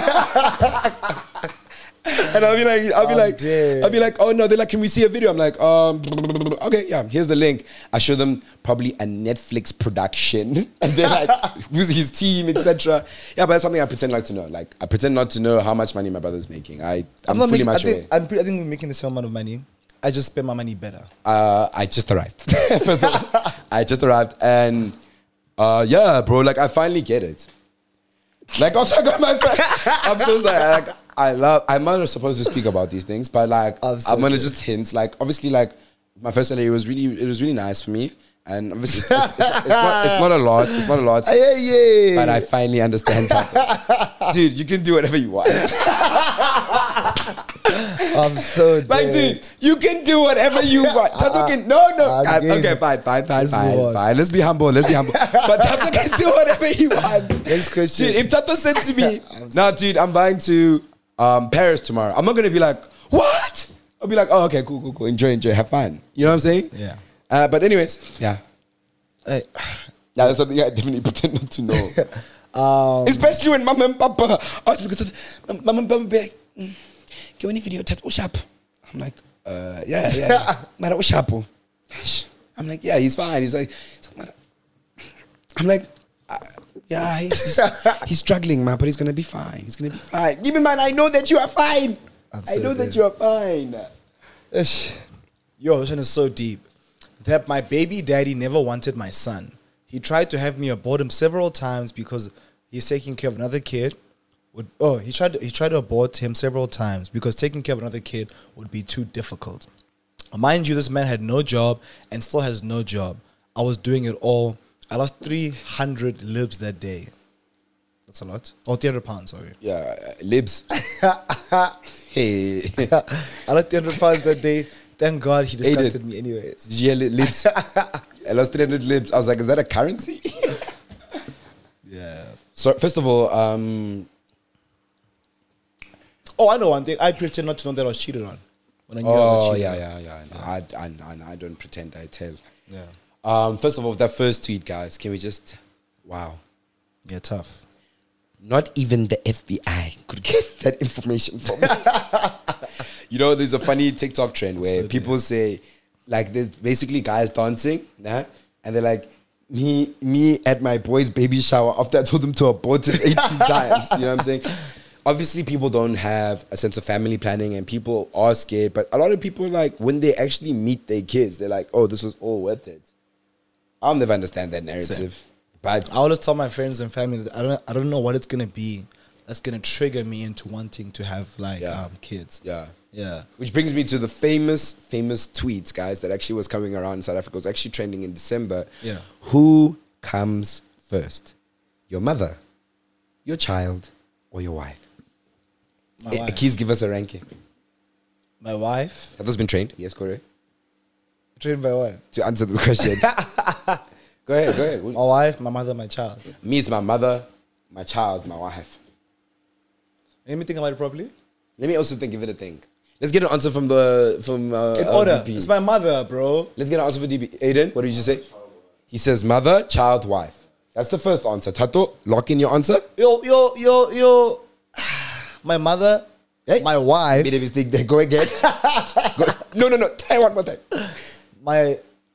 And I'll be like, oh no, they're like, can we see a video? I'm like, okay, yeah, here's the link. I show them probably a Netflix production, and they're like, who's his team, etc. Yeah, but that's something I pretend not to know. Like, I pretend not to know how much money my brother's making. I'm not fully much away.
I think we're making the same amount of money. I just spend my money better.
I just arrived. First of all, I just arrived, and yeah, bro, like I finally get it. Like, also I got my friend. I'm so sorry. Like, I'm not supposed to speak about these things, but like, I'm gonna just hint. Like, obviously, like my first salary was really nice for me, and obviously, it's not a lot. It's not a lot.
Yeah.
But I finally understand. Dude, you can do whatever you want.
I'm so dead.
Like, dude, you can do whatever you want. Tato can, no. Okay, fine. Let's be humble. But Tato can do whatever he wants.
Next question.
Dude, if Tato said to me, nah, dude, I'm flying to Paris tomorrow, I'm not going to be like, what? I'll be like, oh, okay, cool. Enjoy, have fun. You know what I'm saying?
Yeah.
But anyways, yeah.
Hey.
Yeah, that's something I definitely pretend not to know. Especially when Mama and Papa ask me, because Mama and Papa be like, get any video, Tato sharp. I'm like, yeah. Mara sharp. I'm like, yeah, he's fine. He's like, I'm like, yeah, he's struggling, man, but he's gonna be fine. Keep in mind, I know that you are fine. That you are fine.
Yo, this one is so deep. That my baby daddy never wanted my son. He tried to have me abort him several times because he's taking care of another kid. He tried to abort him several times because taking care of another kid would be too difficult. Mind you, this man had no job and still has no job. I was doing it all. I lost 300 libs that day. That's a lot. Oh, 300 pounds, sorry.
Yeah, libs. Hey.
I lost 300 pounds that day. Thank God he disgusted me anyways.
Did you hear libs? I lost 300 libs. I was like, is that a currency?
Yeah.
So, first of all,
I know one thing. I pretend not to know that I was cheated on. When I knew I was cheated on.
I don't pretend, I tell.
Yeah.
First of all, that first tweet, guys, can we just... Wow.
Yeah, tough.
Not even the FBI could get that information from me. You know, there's a funny TikTok trend where people say, like, there's basically guys dancing, and they're like, me at my boy's baby shower after I told them to abort it 18 times. You know what I'm saying? Obviously, people don't have a sense of family planning and people are scared. But a lot of people, like, when they actually meet their kids, they're like, oh, this was all worth it. I'll never understand that narrative.
Same.
But
I always tell my friends and family that I don't know what it's going to be that's going to trigger me into wanting to have, like, kids. Yeah.
Which brings me to the famous tweets, guys, that actually was coming around in South Africa. It was actually trending in December.
Yeah.
Who comes first? Your mother, your child, or your wife?
My wife.
Please give us a ranking.
My wife?
Have those been trained? Yes, correct.
Trained by what?
To answer this question. Go ahead.
My wife, my mother, my child.
Me, it's my mother, my child, my wife.
Let me think about it properly.
Let me also give it a think. Let's get an answer from in
order.
DP.
It's my mother, bro.
Let's get an answer for DP. Aiden, what did you say? He says mother, child, wife. That's the first answer. Tato, lock in your answer.
Yo. My mother, my wife.
Made a mistake there. Go again. No. Try one more time.
My.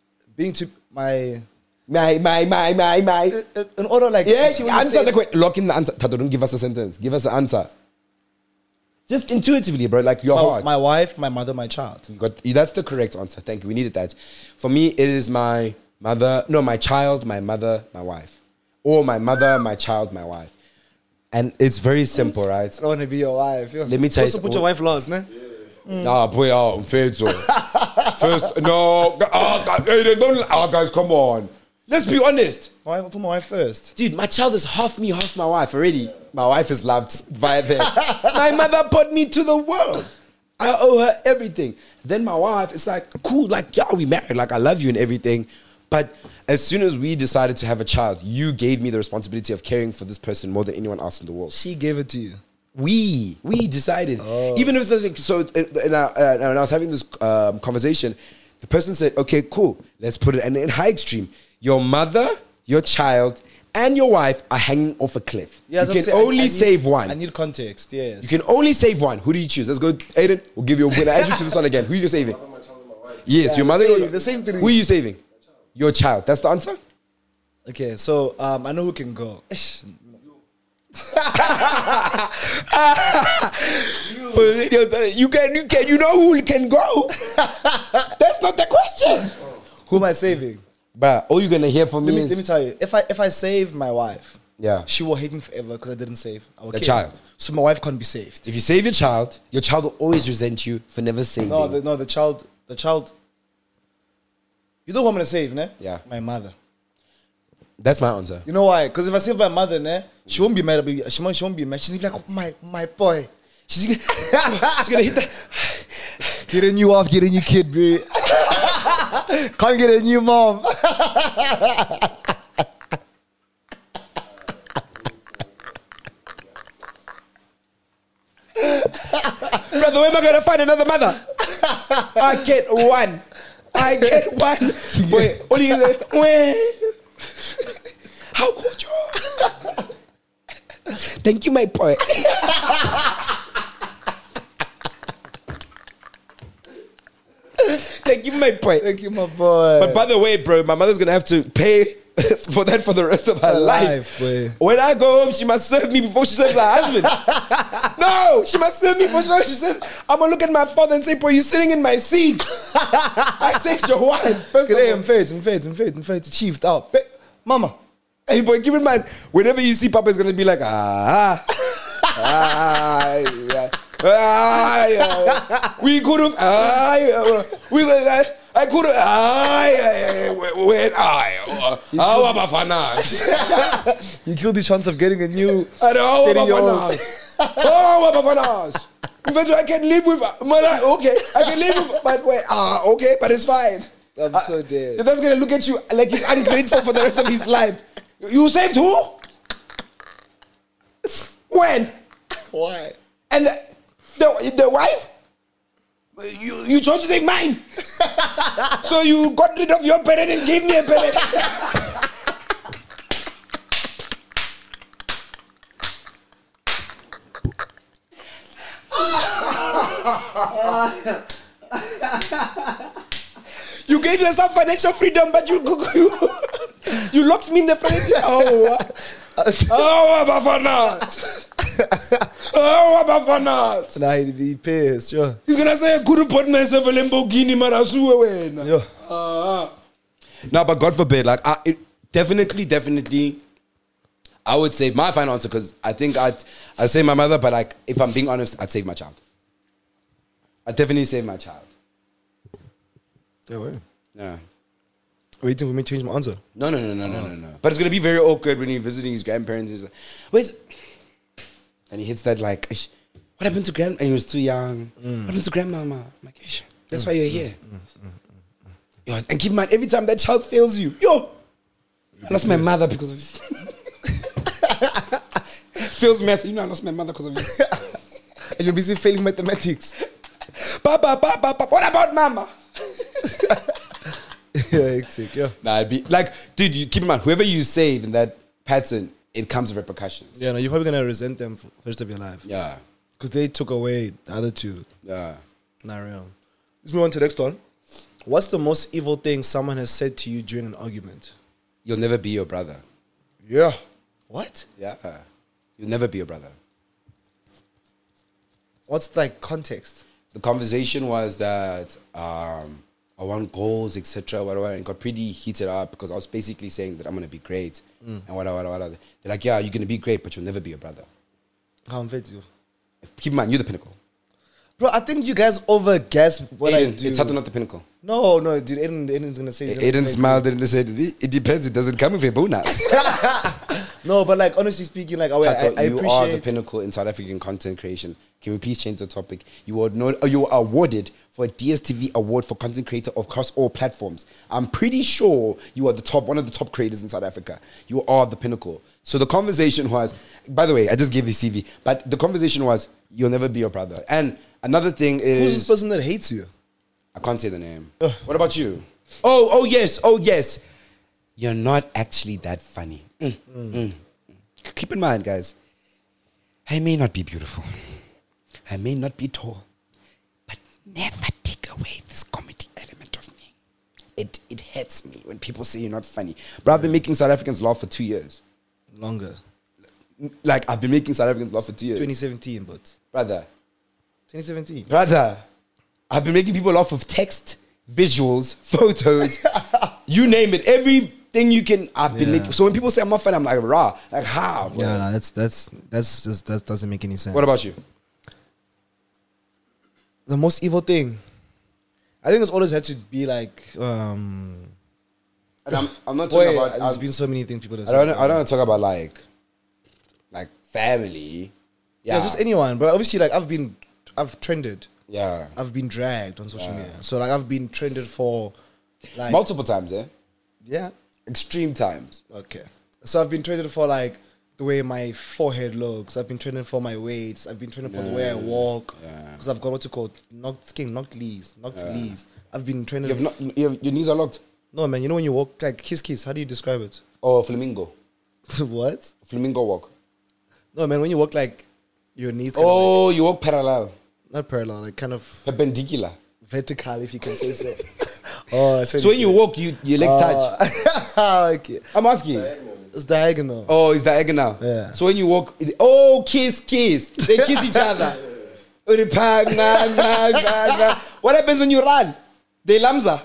In order, like,
yes, answer the question. Lock in the answer. Tato, don't give us a sentence. Give us an answer. Just intuitively, bro, like your heart.
My wife, my mother, my child.
That's the correct answer. Thank you. We needed that. For me, it is my child, my mother, my wife. Or my mother, my child, my wife. And it's very simple, right?
I don't want to be your wife. Yeah.
Let me tell you
Also put your wife last, ne?
Nah, boy, I'm fair so. First, no, hey, don't, guys, come on. Let's be honest.
Why put my wife first?
Dude, my child is half me, half my wife already. My wife is loved via that. My mother put me to the world. I owe her everything. Then my wife, it's like, cool, like, yeah, we married, like, I love you and everything. But as soon as we decided to have a child, you gave me the responsibility of caring for this person more than anyone else in the world.
She gave it to you.
We decided. Even if it's like, so, and I was having this conversation, the person said, okay, cool, let's put it in high extreme. Your mother, your child, and your wife are hanging off a cliff.
Yeah,
you can only save one.
I need context, yes.
You can only save one. Who do you choose? Let's go, Aiden. We'll give you a winner. Add you to this one again. Who are you saving? Yes,
Yeah,
your mother.
the same three.
Who are you saving? Your child. That's the answer?
Okay, so I know who can go.
You know who can go? That's not the question.
Who am I saving?
But all you're gonna hear from me
Let me tell you. If I save my wife,
yeah,
she will hate me forever because I didn't save. I will
the
kill her.
child.
So my wife can't be saved.
If you save your child will always resent you for never saving.
The child. You know who I'm gonna save, ne?
Yeah.
My mother.
That's my answer.
You know why? Because if I save my mother, ne, she won't be mad at me. She won't be mad. She's gonna be like, oh, my boy. She's gonna hit that. Get a new wife, get a new kid, bro. Can't get a new mom.
Brother, where am I gonna find another mother? I get one. Wait, only you say, wait. How could you? Thank you, my boy. Thank you, my boy.
Thank you, my boy.
But by the way, bro, my mother's gonna have to pay for that for the rest of her life.
Boy.
When I go home, she must serve me before she serves her husband. No, she must serve me before she says, I'm gonna look at my father and say, bro, you're sitting in my seat. I saved your wife. First of all.
I'm fed, achieved out. Mama.
Hey, boy, keep in mind, whenever you see Papa, it's gonna be like, we could have, I could have, how about Fanas?
You killed the chance of getting a new.
How about Fanas? I can live with, okay, I can live with, but wait, okay, but it's fine.
I'm so dead.
That's gonna look at you like he's ungrateful for the rest of his life. You saved who? When?
Why?
And the wife? You chose to take mine. So you got rid of your parent and gave me a parent. You gave yourself financial freedom, but you locked me in the financial.
Nah, he'd be pissed, sure.
You're gonna say I could have bought myself a Lamborghini, Marasue.
Yeah.
No, but God forbid, like definitely, I would save my final answer because I think I'd save my mother, but like if I'm being honest, I'd save my child. I'd definitely save my child.
Yeah, wait.
Yeah.
Waiting for me to change my answer.
No. But it's gonna be very awkward when you're visiting his grandparents. He's like, where's? And he hits that like, "Ish, what happened to grandma? And he was too young. What happened to grandmama? I'm like, "Ish, that's why you're here." Yo, and keep in mind, every time that child fails you, I lost my mother because of you. Fails math, I lost my mother because of you.
And you're busy failing mathematics.
Papa, what about mama?
Yeah, hectic, yeah.
Nah, it'd be like, dude, you keep in mind, whoever you save in that pattern, it comes with repercussions.
Yeah, no, you're probably gonna resent them for the rest of your life.
Yeah.
Because they took away the other two.
Yeah.
Not real. Let's move on to the next one. What's the most evil thing someone has said to you during an argument?
You'll never be your brother.
Yeah. What?
Yeah. You'll never be your brother.
What's like context?
The conversation was that I want goals, etc. Whatever, and got pretty heated up because I was basically saying that I'm gonna be great and whatever. They're like, yeah, you're gonna be great, but you'll never be your brother.
How I'm fit you.
Keep in mind, you're the pinnacle.
Bro, I think you guys overgasp what I
Aiden,
do.
it's Sato, not the pinnacle.
No, dude. Aiden's gonna say.
Aiden smiled and said, "It depends. It doesn't come with a bonus."
No, but like honestly speaking, like I
Tato, you
appreciate.
are the pinnacle in South African content creation. Can we please change the topic? You are awarded for a DSTV award for content creator across all platforms. I'm pretty sure you are one of the top creators in South Africa. You are the pinnacle. So the conversation was, by the way, I just gave the CV, but the conversation was, you'll never be your brother. And another thing is,
Who's this person that hates you?
I can't say the name. What about you? Oh yes. You're not actually that funny. Keep in mind, guys, I may not be beautiful. I may not be tall. But never take away this comedy element of me. It hurts me when people say you're not funny. But I've been making South Africans laugh for 2 years.
Longer.
Like, I've been making South Africans laugh for 2 years.
2017, but
Brother,
2017.
I've been making people laugh with text, visuals, photos, you name it. Everything you can, I've been making. So when people say I'm not funny, I'm like, rah. Like, how? Bro?
Yeah, no, that's just that doesn't make any sense.
What about you?
The most evil thing? I think it's always had to be like.
And I'm not talking about.
There's been so many things people have
I
said.
don't want to talk about like family.
Yeah, just anyone. But obviously, like I've trended.
Yeah.
I've been dragged on social media. So like I've been trended for like
Multiple times, eh?
yeah.
Extreme times.
Okay. So I've been trended for like the way my forehead looks. I've been trended for my weight. I've been trended for the way I walk. Because I've got what's it called? Knocked leads. I've been trended.
Your knees are locked.
No man, you know when you walk like kiss, how do you describe it?
Oh, flamingo.
What?
Flamingo walk.
No man, when you walk like your knees
Oh, you walk parallel.
not parallel, like kind of
Perpendicular.
vertical, if you can say so. Oh,
So when you walk, your legs touch.
okay.
I'm asking.
It's diagonal.
Oh, it's diagonal.
Yeah.
So when you walk, kiss. They kiss each other. What happens when you run? They lamza.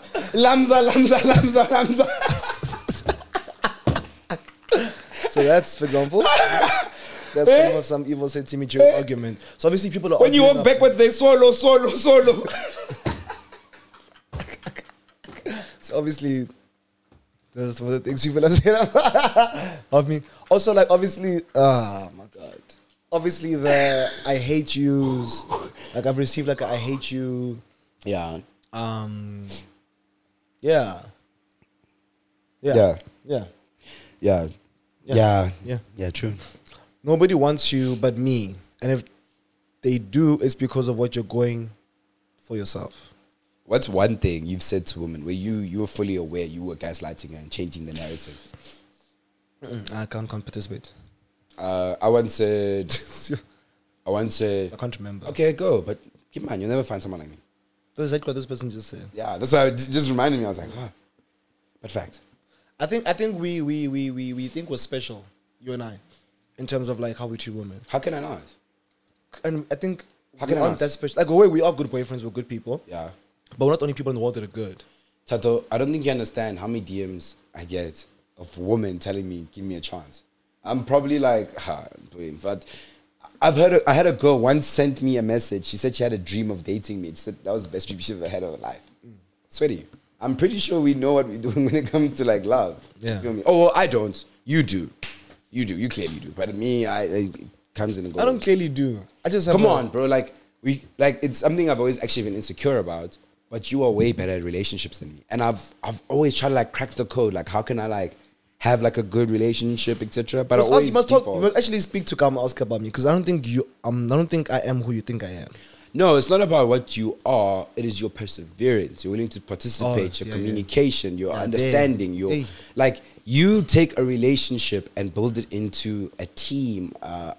So that's, for example, that's some evil said to me during argument. So obviously people are
When you walk backwards, they solo.
So obviously, there's some other things people have said of me. Also, like obviously, oh my god. Obviously, the I hate yous. Like I've received like a I hate you.
Yeah.
Yeah.
Yeah, true.
Nobody wants you but me. And if they do, it's because of what you're going for yourself.
What's one thing you've said to women where you were fully aware you were gaslighting her and changing the narrative?
I can't participate.
I once said,
I can't remember.
okay, go, but keep in mind, you'll never find someone like me.
That's exactly what this person just said.
Yeah, that's why it just reminded me. I was like, but fact.
I think we think we're special, you and I, in terms of like how we treat women.
How can I not?
And I think
How
we
can I
aren't
not?
that special. Like we are good boyfriends, we're good people.
Yeah.
But we're not the only people in the world that are good.
Tato, I don't think you understand how many DMs I get of women telling me, give me a chance. I'm probably like, but I had a girl once sent me a message. She said she had a dream of dating me. She said that was the best dream she ever had of her life. Swear to you. I'm pretty sure we know what we're doing when it comes to like love.
Yeah.
You feel me? Oh, well, I don't. You do. You clearly do. But me, it comes in and goes.
I don't clearly do. I just have
Come on, bro. Like it's something I've always actually been insecure about. But you are way better at relationships than me. And I've always tried to like crack the code. Like how can I like have like a good relationship, etc. But
you must actually speak to Kama Oscar about me because I don't think I am who you think I am.
No, it's not about what you are. It is your perseverance. You're willing to participate. Your communication. Your understanding. Like you take a relationship and build it into a team.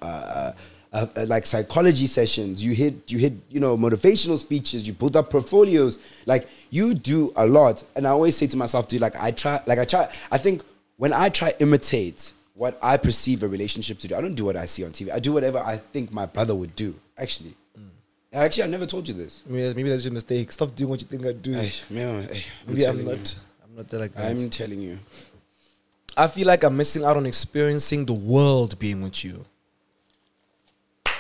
Like psychology sessions. You hit motivational speeches. You build up portfolios. Like you do a lot. And I always say to myself, dude, I think when I try to imitate what I perceive a relationship to do, I don't do what I see on TV. I do whatever I think my brother would do. Actually, I never told you this.
Maybe that's your mistake. Stop doing what you think I do. Maybe I'm not that like that.
I'm telling you.
I feel like I'm missing out on experiencing the world being with you.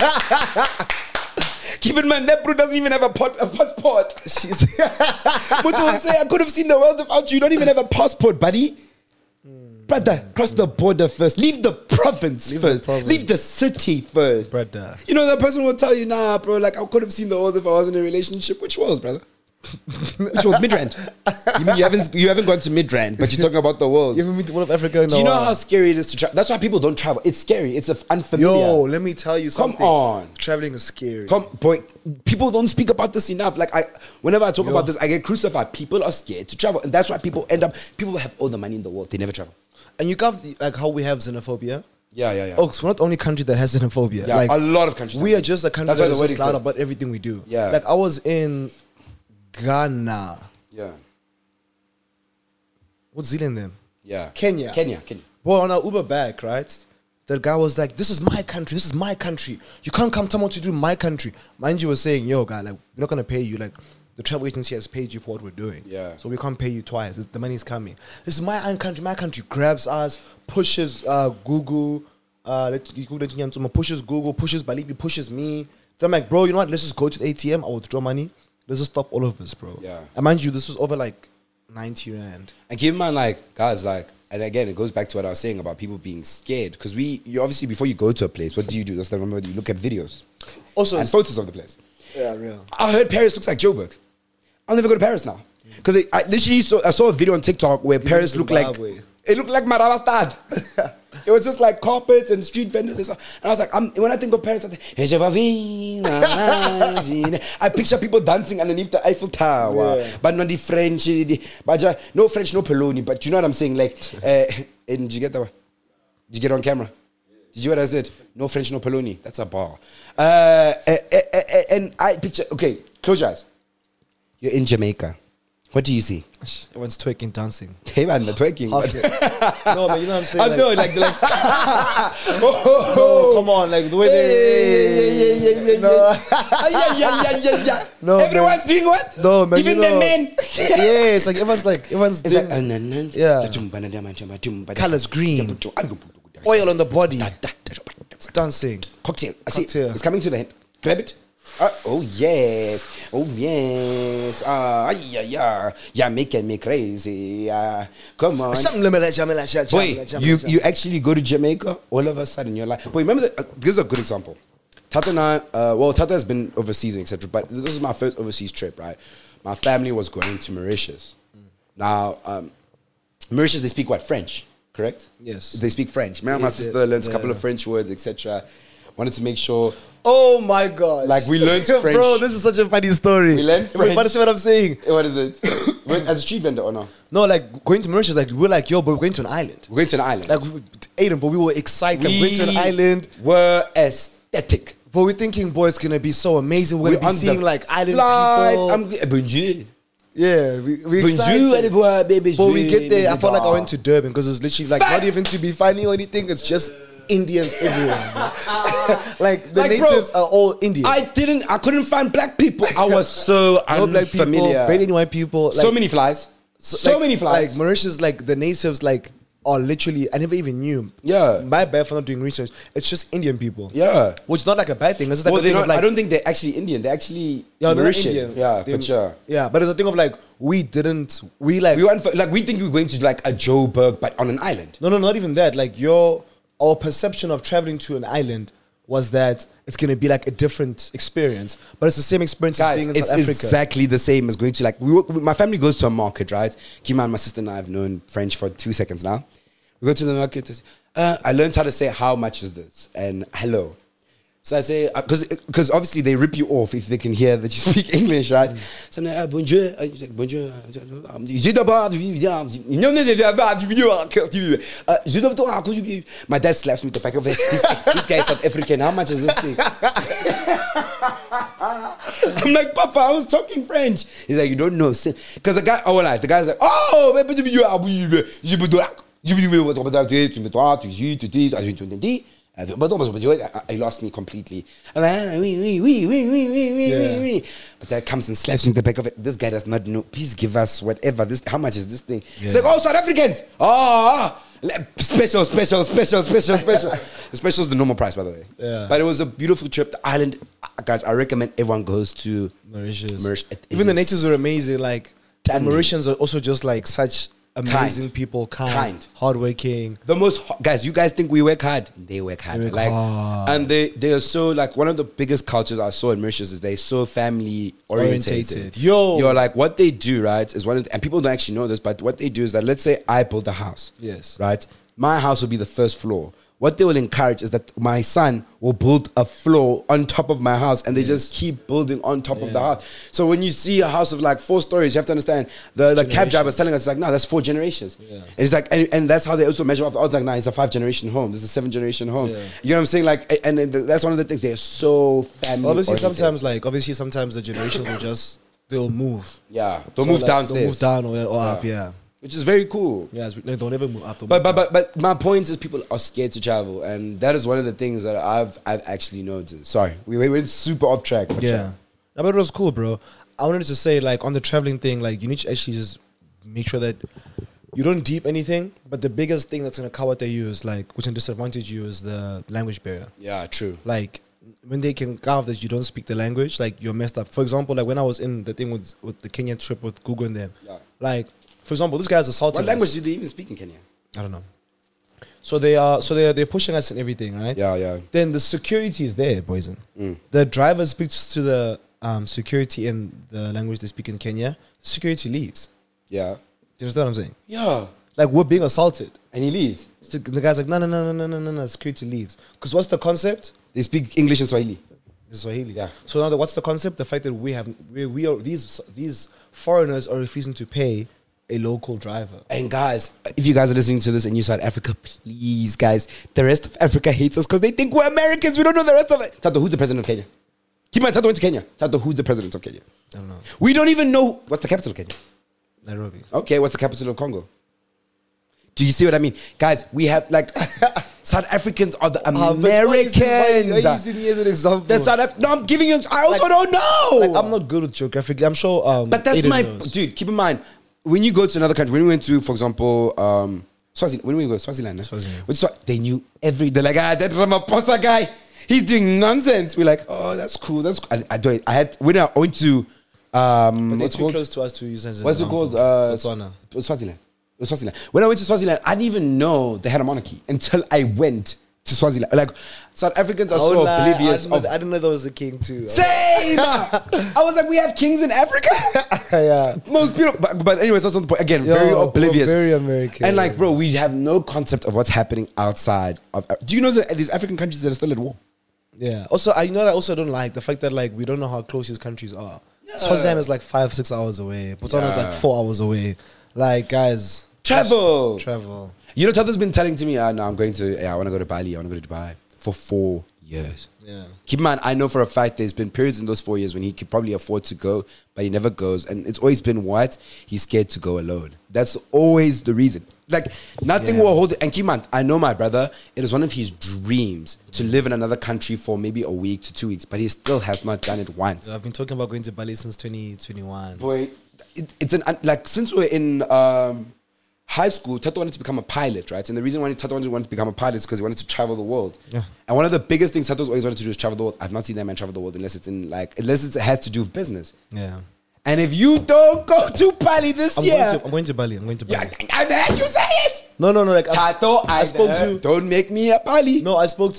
Keep in mind, that bro doesn't even have a passport. But will say, I could have seen the world without you. You don't even have a passport, buddy. Brother, cross the border first. Leave the province first. Leave the city first.
Brother.
You know, the person will tell you, nah, bro, like, I could have seen the world if I was in a relationship. Which world, brother? Which world? Midrand. You mean you haven't gone to Midrand, but you're talking about the world.
You haven't been to one of Africa?
Do you know how scary it is to travel? That's why people don't travel. It's scary. It's unfamiliar.
Yo, let me tell you something.
Come on.
Traveling is scary.
Boy, people don't speak about this enough. Like, whenever I talk about this, I get crucified. People are scared to travel. And that's why people have all the money in the world. They never travel.
And you got like how we have xenophobia.
Yeah.
Oh, so we're not the only country that has xenophobia.
Yeah,
like,
a lot of countries.
We are just a country
That's why
that
the
is
word
just loud
exists.
about everything we do.
Yeah.
Like I was in Ghana.
Yeah.
What's Zealand then?
Yeah.
Kenya. Boy, on our Uber back, right? The guy was like, this is my country. This is my country. You can't come tell me what to do in my country. Mind you, was saying, yo, guy, like, we're not going to pay you. Like, the travel agency has paid you for what we're doing.
Yeah.
So we can't pay you twice. The money's coming. This is my own country. My country grabs us, pushes Google, pushes Google, pushes Balibi, pushes me. Then I'm like, bro, you know what? Let's just go to the ATM. I'll withdraw money. Let's just stop all of this, bro.
Yeah.
And mind you, this was over like 90 rand.
And keep in mind, like, guys, like, and again, it goes back to what I was saying about people being scared. Because you obviously, before you go to a place, what do you do? That's the remember, you look at videos.
Also,
and photos of the place.
Yeah, real.
I heard Paris looks like Joburg. I'll never go to Paris now. Because I literally saw a video on TikTok where Paris looked like... It looked like Maravastad. It was just like carpets and street vendors and stuff. And I was like, when I think of Paris, I think, I picture people dancing underneath the Eiffel Tower.
Yeah.
But not the French. No French, no Poloni. But you know what I'm saying? Like, did you get that one? Did you get it on camera? Did you hear what I said? No French, no Poloni. That's a bar. And I picture... Okay, close your eyes. You're in Jamaica. What do you see?
Everyone's twerking, dancing.
Hey man, the twerking.
No, but you know what I'm saying?
I know, like
no, come on, like the way they.
No, everyone's doing what?
No, man.
Even the men.
Yeah, it's like everyone's doing. Yeah. Colors green. Oil on the body. It's dancing.
Cocktail. I see.
Cocktail.
It's coming to the head. Grab it. Oh yes. Yeah, making me crazy. Come on. Boy, you actually go to Jamaica, all of a sudden you're like, boy, remember this is a good example. Tata and I, Tata has been overseas, etc. But this is my first overseas trip, right? My family was going to Mauritius. Now, Mauritius, they speak what? French, correct?
Yes.
They speak French. My sister learns a couple of French words, etc. Wanted to make sure.
Oh my god!
Like we learned French.
Bro, this is such a funny story.
We learned French.
But see what I'm saying?
What is it? As a street vendor or no?
No, like going to Mauritius, like we're like, yo, but we're going to an island.
We're going to an island.
Like Aiden, but we were excited. We're going to an island.
We're aesthetic.
But we're thinking, boy, it's gonna be so amazing. We're gonna be seeing like island people.
Bonjour.
Yeah, we excited.
Bonjour, baby.
But we get there, I felt like I went to Durban because it's literally like not even to be funny or anything. It's just Indians everywhere. Like the natives are all Indian.
I couldn't find black people. I was so
no black people,
unfamiliar.
barely white people. Like,
So many flies. So many flies.
Like Mauritius, like the natives, like are literally. I never even knew.
Yeah.
My bad for not doing research. It's just Indian people.
Yeah.
Which is not like a bad thing. It's just like
Well,
a thing
they're
of
not,
like,
I don't think they're actually Indian. They're actually
they're not
Mauritian.
Indian.
Yeah, for sure.
Yeah, but it's a thing of like we went for,
like we think we were going to like a Joburg, but on an island.
No, not even that. Like our perception of traveling to an island was that it's gonna be like a different experience, but it's the same experience as being in South Africa.
It's exactly the same as going to like my family goes to a market, right? Keep in mind, my sister and I have known French for 2 seconds now. We go to the market. I learned how to say how much is this and hello. So I say because obviously they rip you off if they can hear that you speak English, right? So I'm like, bonjour, bonjour. My dad slaps me with the back of it. This guy is South African. How much is this thing? I'm like, Papa, I was talking French. He's like, you don't know, because the guy's like, oh, he lost me completely. I'm like, oui. But that comes and slaps me in the back of it. This guy does not know. Please give us whatever. How much is this thing? It's like, oh, South Africans. Special. The special is the normal price, by the way.
Yeah.
But it was a beautiful trip. The island, guys, I recommend everyone goes to
Mauritius.
It
Even the
is
natives were amazing. Like, the
Dandy.
Mauritians are also just like such amazing people, kind, hardworking.
The most guys, you guys think we work hard? They work hard.
They work
like,
hard.
and they are so like one of the biggest cultures I saw in Mauritius is they're so family orientated.
Yo,
like what they do, right? Is one of the, and people don't actually know this, but what they do is that let's say I build a house,
Yes.
right? My house will be the first floor. What they will encourage is that my son will build a floor on top of my house, and they just keep building on top of the house. So when you see a house of like 4 stories, you have to understand the cab driver is telling us, it's like, no, that's 4 generations.
Yeah.
And it's like, and that's how they also measure off the odds. Like, nah, it's a 5-generation home. This is a 7-generation home.
Yeah.
You know what I'm saying? Like, and that's one of the things. They're so family.
Obviously,
oriented.
sometimes the generations will they'll move.
Yeah, they'll
So,
move
like,
downstairs,
They'll move down or up. Yeah.
which is very cool.
Yeah, they'll never move up. They'll move down.
But my point is people are scared to travel, and that is one of the things that I've actually noticed. Sorry, we went super off track. But
Yeah. No, but it was cool, bro. I wanted to say, like, on the traveling thing, like, you need to actually just make sure that you don't deep anything. But the biggest thing that's going to cover you is, like, which can disadvantage you is the language barrier.
yeah, true.
Like, when they can carve that you don't speak the language, like, you're messed up. For example, like, when I was in the thing with the Kenyan trip with Google and them,
Yeah.
like, for example, this guy's assaulted
What language
us.
do they even speak in Kenya?
I don't know. So they're pushing us and everything, right?
Yeah.
Then the security is there, poison. The driver speaks to the security in the language they speak in Kenya. Security leaves.
Yeah.
Do you understand what I'm saying?
Yeah.
Like, we're being assaulted.
And he leaves.
So the guy's like, no. Security leaves. Because what's the concept?
They speak English and Swahili.
It's Swahili.
Yeah.
So now, what's the concept? The fact that we are these foreigners are refusing to pay a local driver.
And guys, if you guys are listening to this in New South Africa, please, guys, the rest of Africa hates us because they think we're Americans. We don't know the rest of it. Tato, who's the president of Kenya? Keep in mind, Tato went to Kenya. Tato, who's the president of Kenya?
I don't know.
We don't even know what's the capital of Kenya.
Nairobi.
Okay, what's the capital of Congo? Do you see what I mean? Guys, we have like South Africans are the Americans.
Why are you using me as an example?
The no, I'm giving you. I also don't know.
Like, I'm not good with geographically. I'm sure.
But that's
Aiden
my
knows.
dude. Keep in mind when you go to another country. When we went to, for example, Swaziland. When we go Swaziland,
Swaziland.
They knew they're like, that Ramaphosa guy. He's doing nonsense. We're like, oh, that's cool. That's cool. I do it. I had when I went to
But they're
what's it
too
called?
close to us to use as an
What's it
example.
called?
Botswana.
Swaziland. It was Swaziland. When I went to Swaziland, I didn't even know they had a monarchy until I went to Swaziland. Like, South Africans are so oblivious
I didn't know there was a king too.
Same! I was like, we have kings in Africa?
Yeah.
Most beautiful. But anyways, that's not the point. Again, very oblivious.
Very American.
And like, bro, we have no concept of what's happening outside of. Do you know that these African countries that are still at war?
Yeah. Also, I also don't like the fact that, like, we don't know how close these countries are. Swaziland is like 5-6 hours away. Botswana is like 4 hours away. Like, guys,
Travel. You know, Tata's been telling to me, no, I want to go to Bali, I want to go to Dubai for 4 years.
Yeah.
Keep in mind, I know for a fact there's been periods in those 4 years when he could probably afford to go, but he never goes. And it's always been what? He's scared to go alone. That's always the reason. Like, nothing will hold it. And keep in mind, I know my brother, it is one of his dreams to live in another country for maybe a week to 2 weeks, but he still has not done it once.
So I've been talking about going to Bali since 2021.
Boy, it's like, since we're in high school, Tato wanted to become a pilot, right? And the reason why Tato wanted to become a pilot is because he wanted to travel the world. Yeah. And one of the biggest things Tato's always wanted to do is travel the world. I've not seen that man travel the world unless it has to do with business.
Yeah.
And if you don't go to Bali this year,
I'm going to Bali.
Yeah, I've heard you say it.
No. Like,
Tato, I spoke to. Don't make me a Bali.
No, I spoke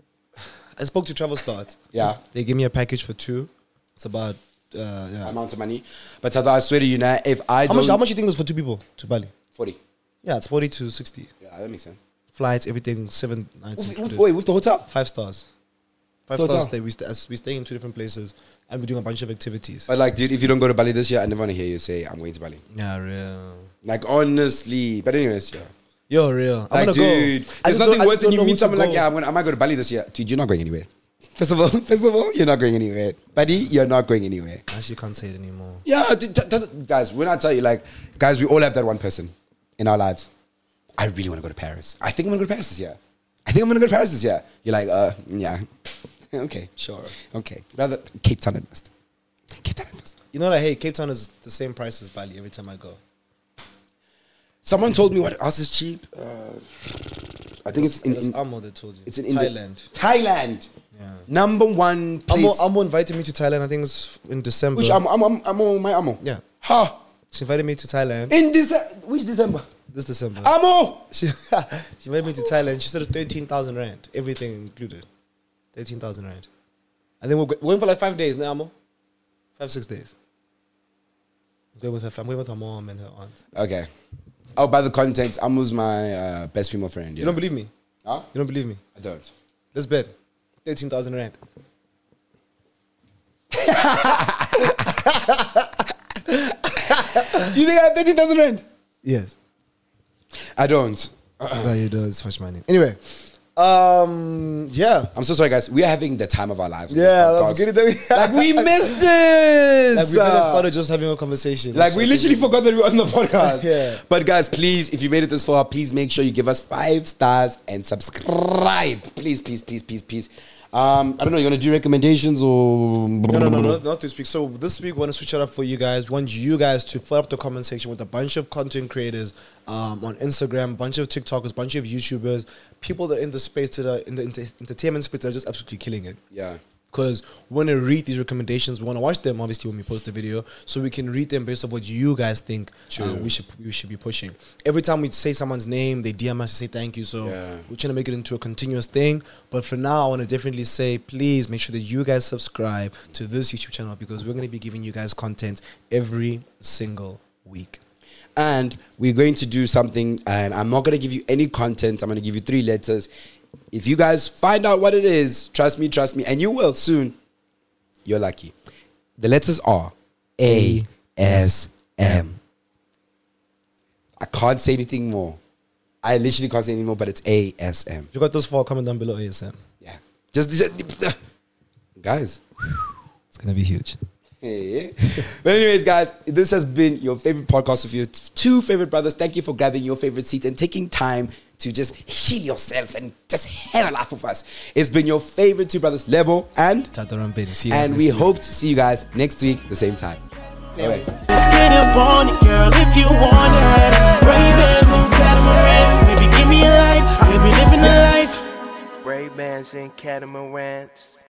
to Travel Start.
Yeah.
They gave me a package for 2. It's about
amount of money. But Tato, I swear to you now, if I
how much you think it was for 2 people to Bali?
40.
Yeah, it's 40 to 60.
Yeah, that makes sense.
Flights, everything, 7 nights.
Wait, with the hotel?
5 stars. 5 stars stay. We stay in 2 different places and we're doing a bunch of activities.
But like, dude, if you don't go to Bali this year, I never want to hear you say I'm going to Bali.
Yeah, real.
Like, honestly. But anyways, yeah.
You're real. I'm
Like,
gonna
dude,
go.
there's nothing worse than you meet someone like,
yeah.
I might go to Bali this year. Dude, you're not going anywhere. First of all, you're not going anywhere. Buddy, you're not going anywhere.
I actually can't say it anymore.
Yeah, dude, guys, when I tell you, like, guys, we all have that one person in our lives. I really want to go to Paris. I think I'm going to go to Paris this year. You're like, yeah. Okay, sure. Okay. Rather, Cape Town at first.
You know what I hate? Cape Town is the same price as Bali every time I go.
Someone told me what else is cheap. I think it's
That's
in
Amo that told you.
it's in
Thailand.
Thailand.
Yeah.
Number one place.
Amo invited me to Thailand. I think it's in December.
Which Amo, my Amo.
Yeah.
Ha.
She invited me to Thailand
In which December?
this December.
Amo.
She invited me to Thailand. She said it's 13,000 rand, everything included. 13,000 rand. And then we're going for like 5 days now, Amo. 5-6 days. I'm going with her. I'm going with her mom and her aunt.
Okay. Oh, by the context, Amo's my best female friend. Yeah.
You don't believe me?
Huh?
You don't believe me?
I don't.
Let's bet. 13,000 rand.
You think I have 13,000 rand?
Yes.
I don't.
No, you do. It's much money. Anyway, yeah.
I'm so sorry, guys. We are having the time of our lives. with
Yeah,
this
I'm
podcast.
forgetting that
Like we missed this.
Like we could have started just having a conversation.
Like we literally forgot that we were on the podcast.
Yeah.
But guys, please, if you made it this far, please make sure you give us 5 stars and subscribe. Please, please, please, please, please. I don't know. You want to do recommendations or
No, not this week. So this week, we want to switch it up for you guys. We want you guys to fill up the comment section with a bunch of content creators on Instagram, bunch of TikTokers, bunch of YouTubers, people that are in the space that are in the entertainment space that are just absolutely killing it.
Yeah.
Because we want to read these recommendations. We want to watch them, obviously, when we post the video, so we can read them based on what you guys think we should be pushing. Every time we say someone's name, they DM us to say thank you. So we're trying to make it into a continuous thing. But for now, I want to definitely say, please make sure that you guys subscribe to this YouTube channel because we're going to be giving you guys content every single week.
And we're going to do something, and I'm not going to give you any content. I'm going to give you 3 letters. If you guys find out what it is, trust me, and you will soon, you're lucky. The letters are ASM. I can't say anything more. I literally can't say anything more, but it's ASM.
If you got those 4, comment down below ASM.
Yeah. Just guys.
It's going to be huge.
Hey. But anyways, guys, this has been your favorite podcast of your 2 favorite brothers. Thank you for grabbing your favorite seats and taking time to just heal yourself and just have a laugh with us. It's been your favorite 2 brothers, Lebo and
Tata Rampeni. See you guys
and
next
we
week.
hope to see you guys next week the same time. Bye.
Let's get up on it, girl, if you want it. Ray-Bans and catamarans, baby, give me a light. We'll be living a life.
Ray-Bans and catamarans.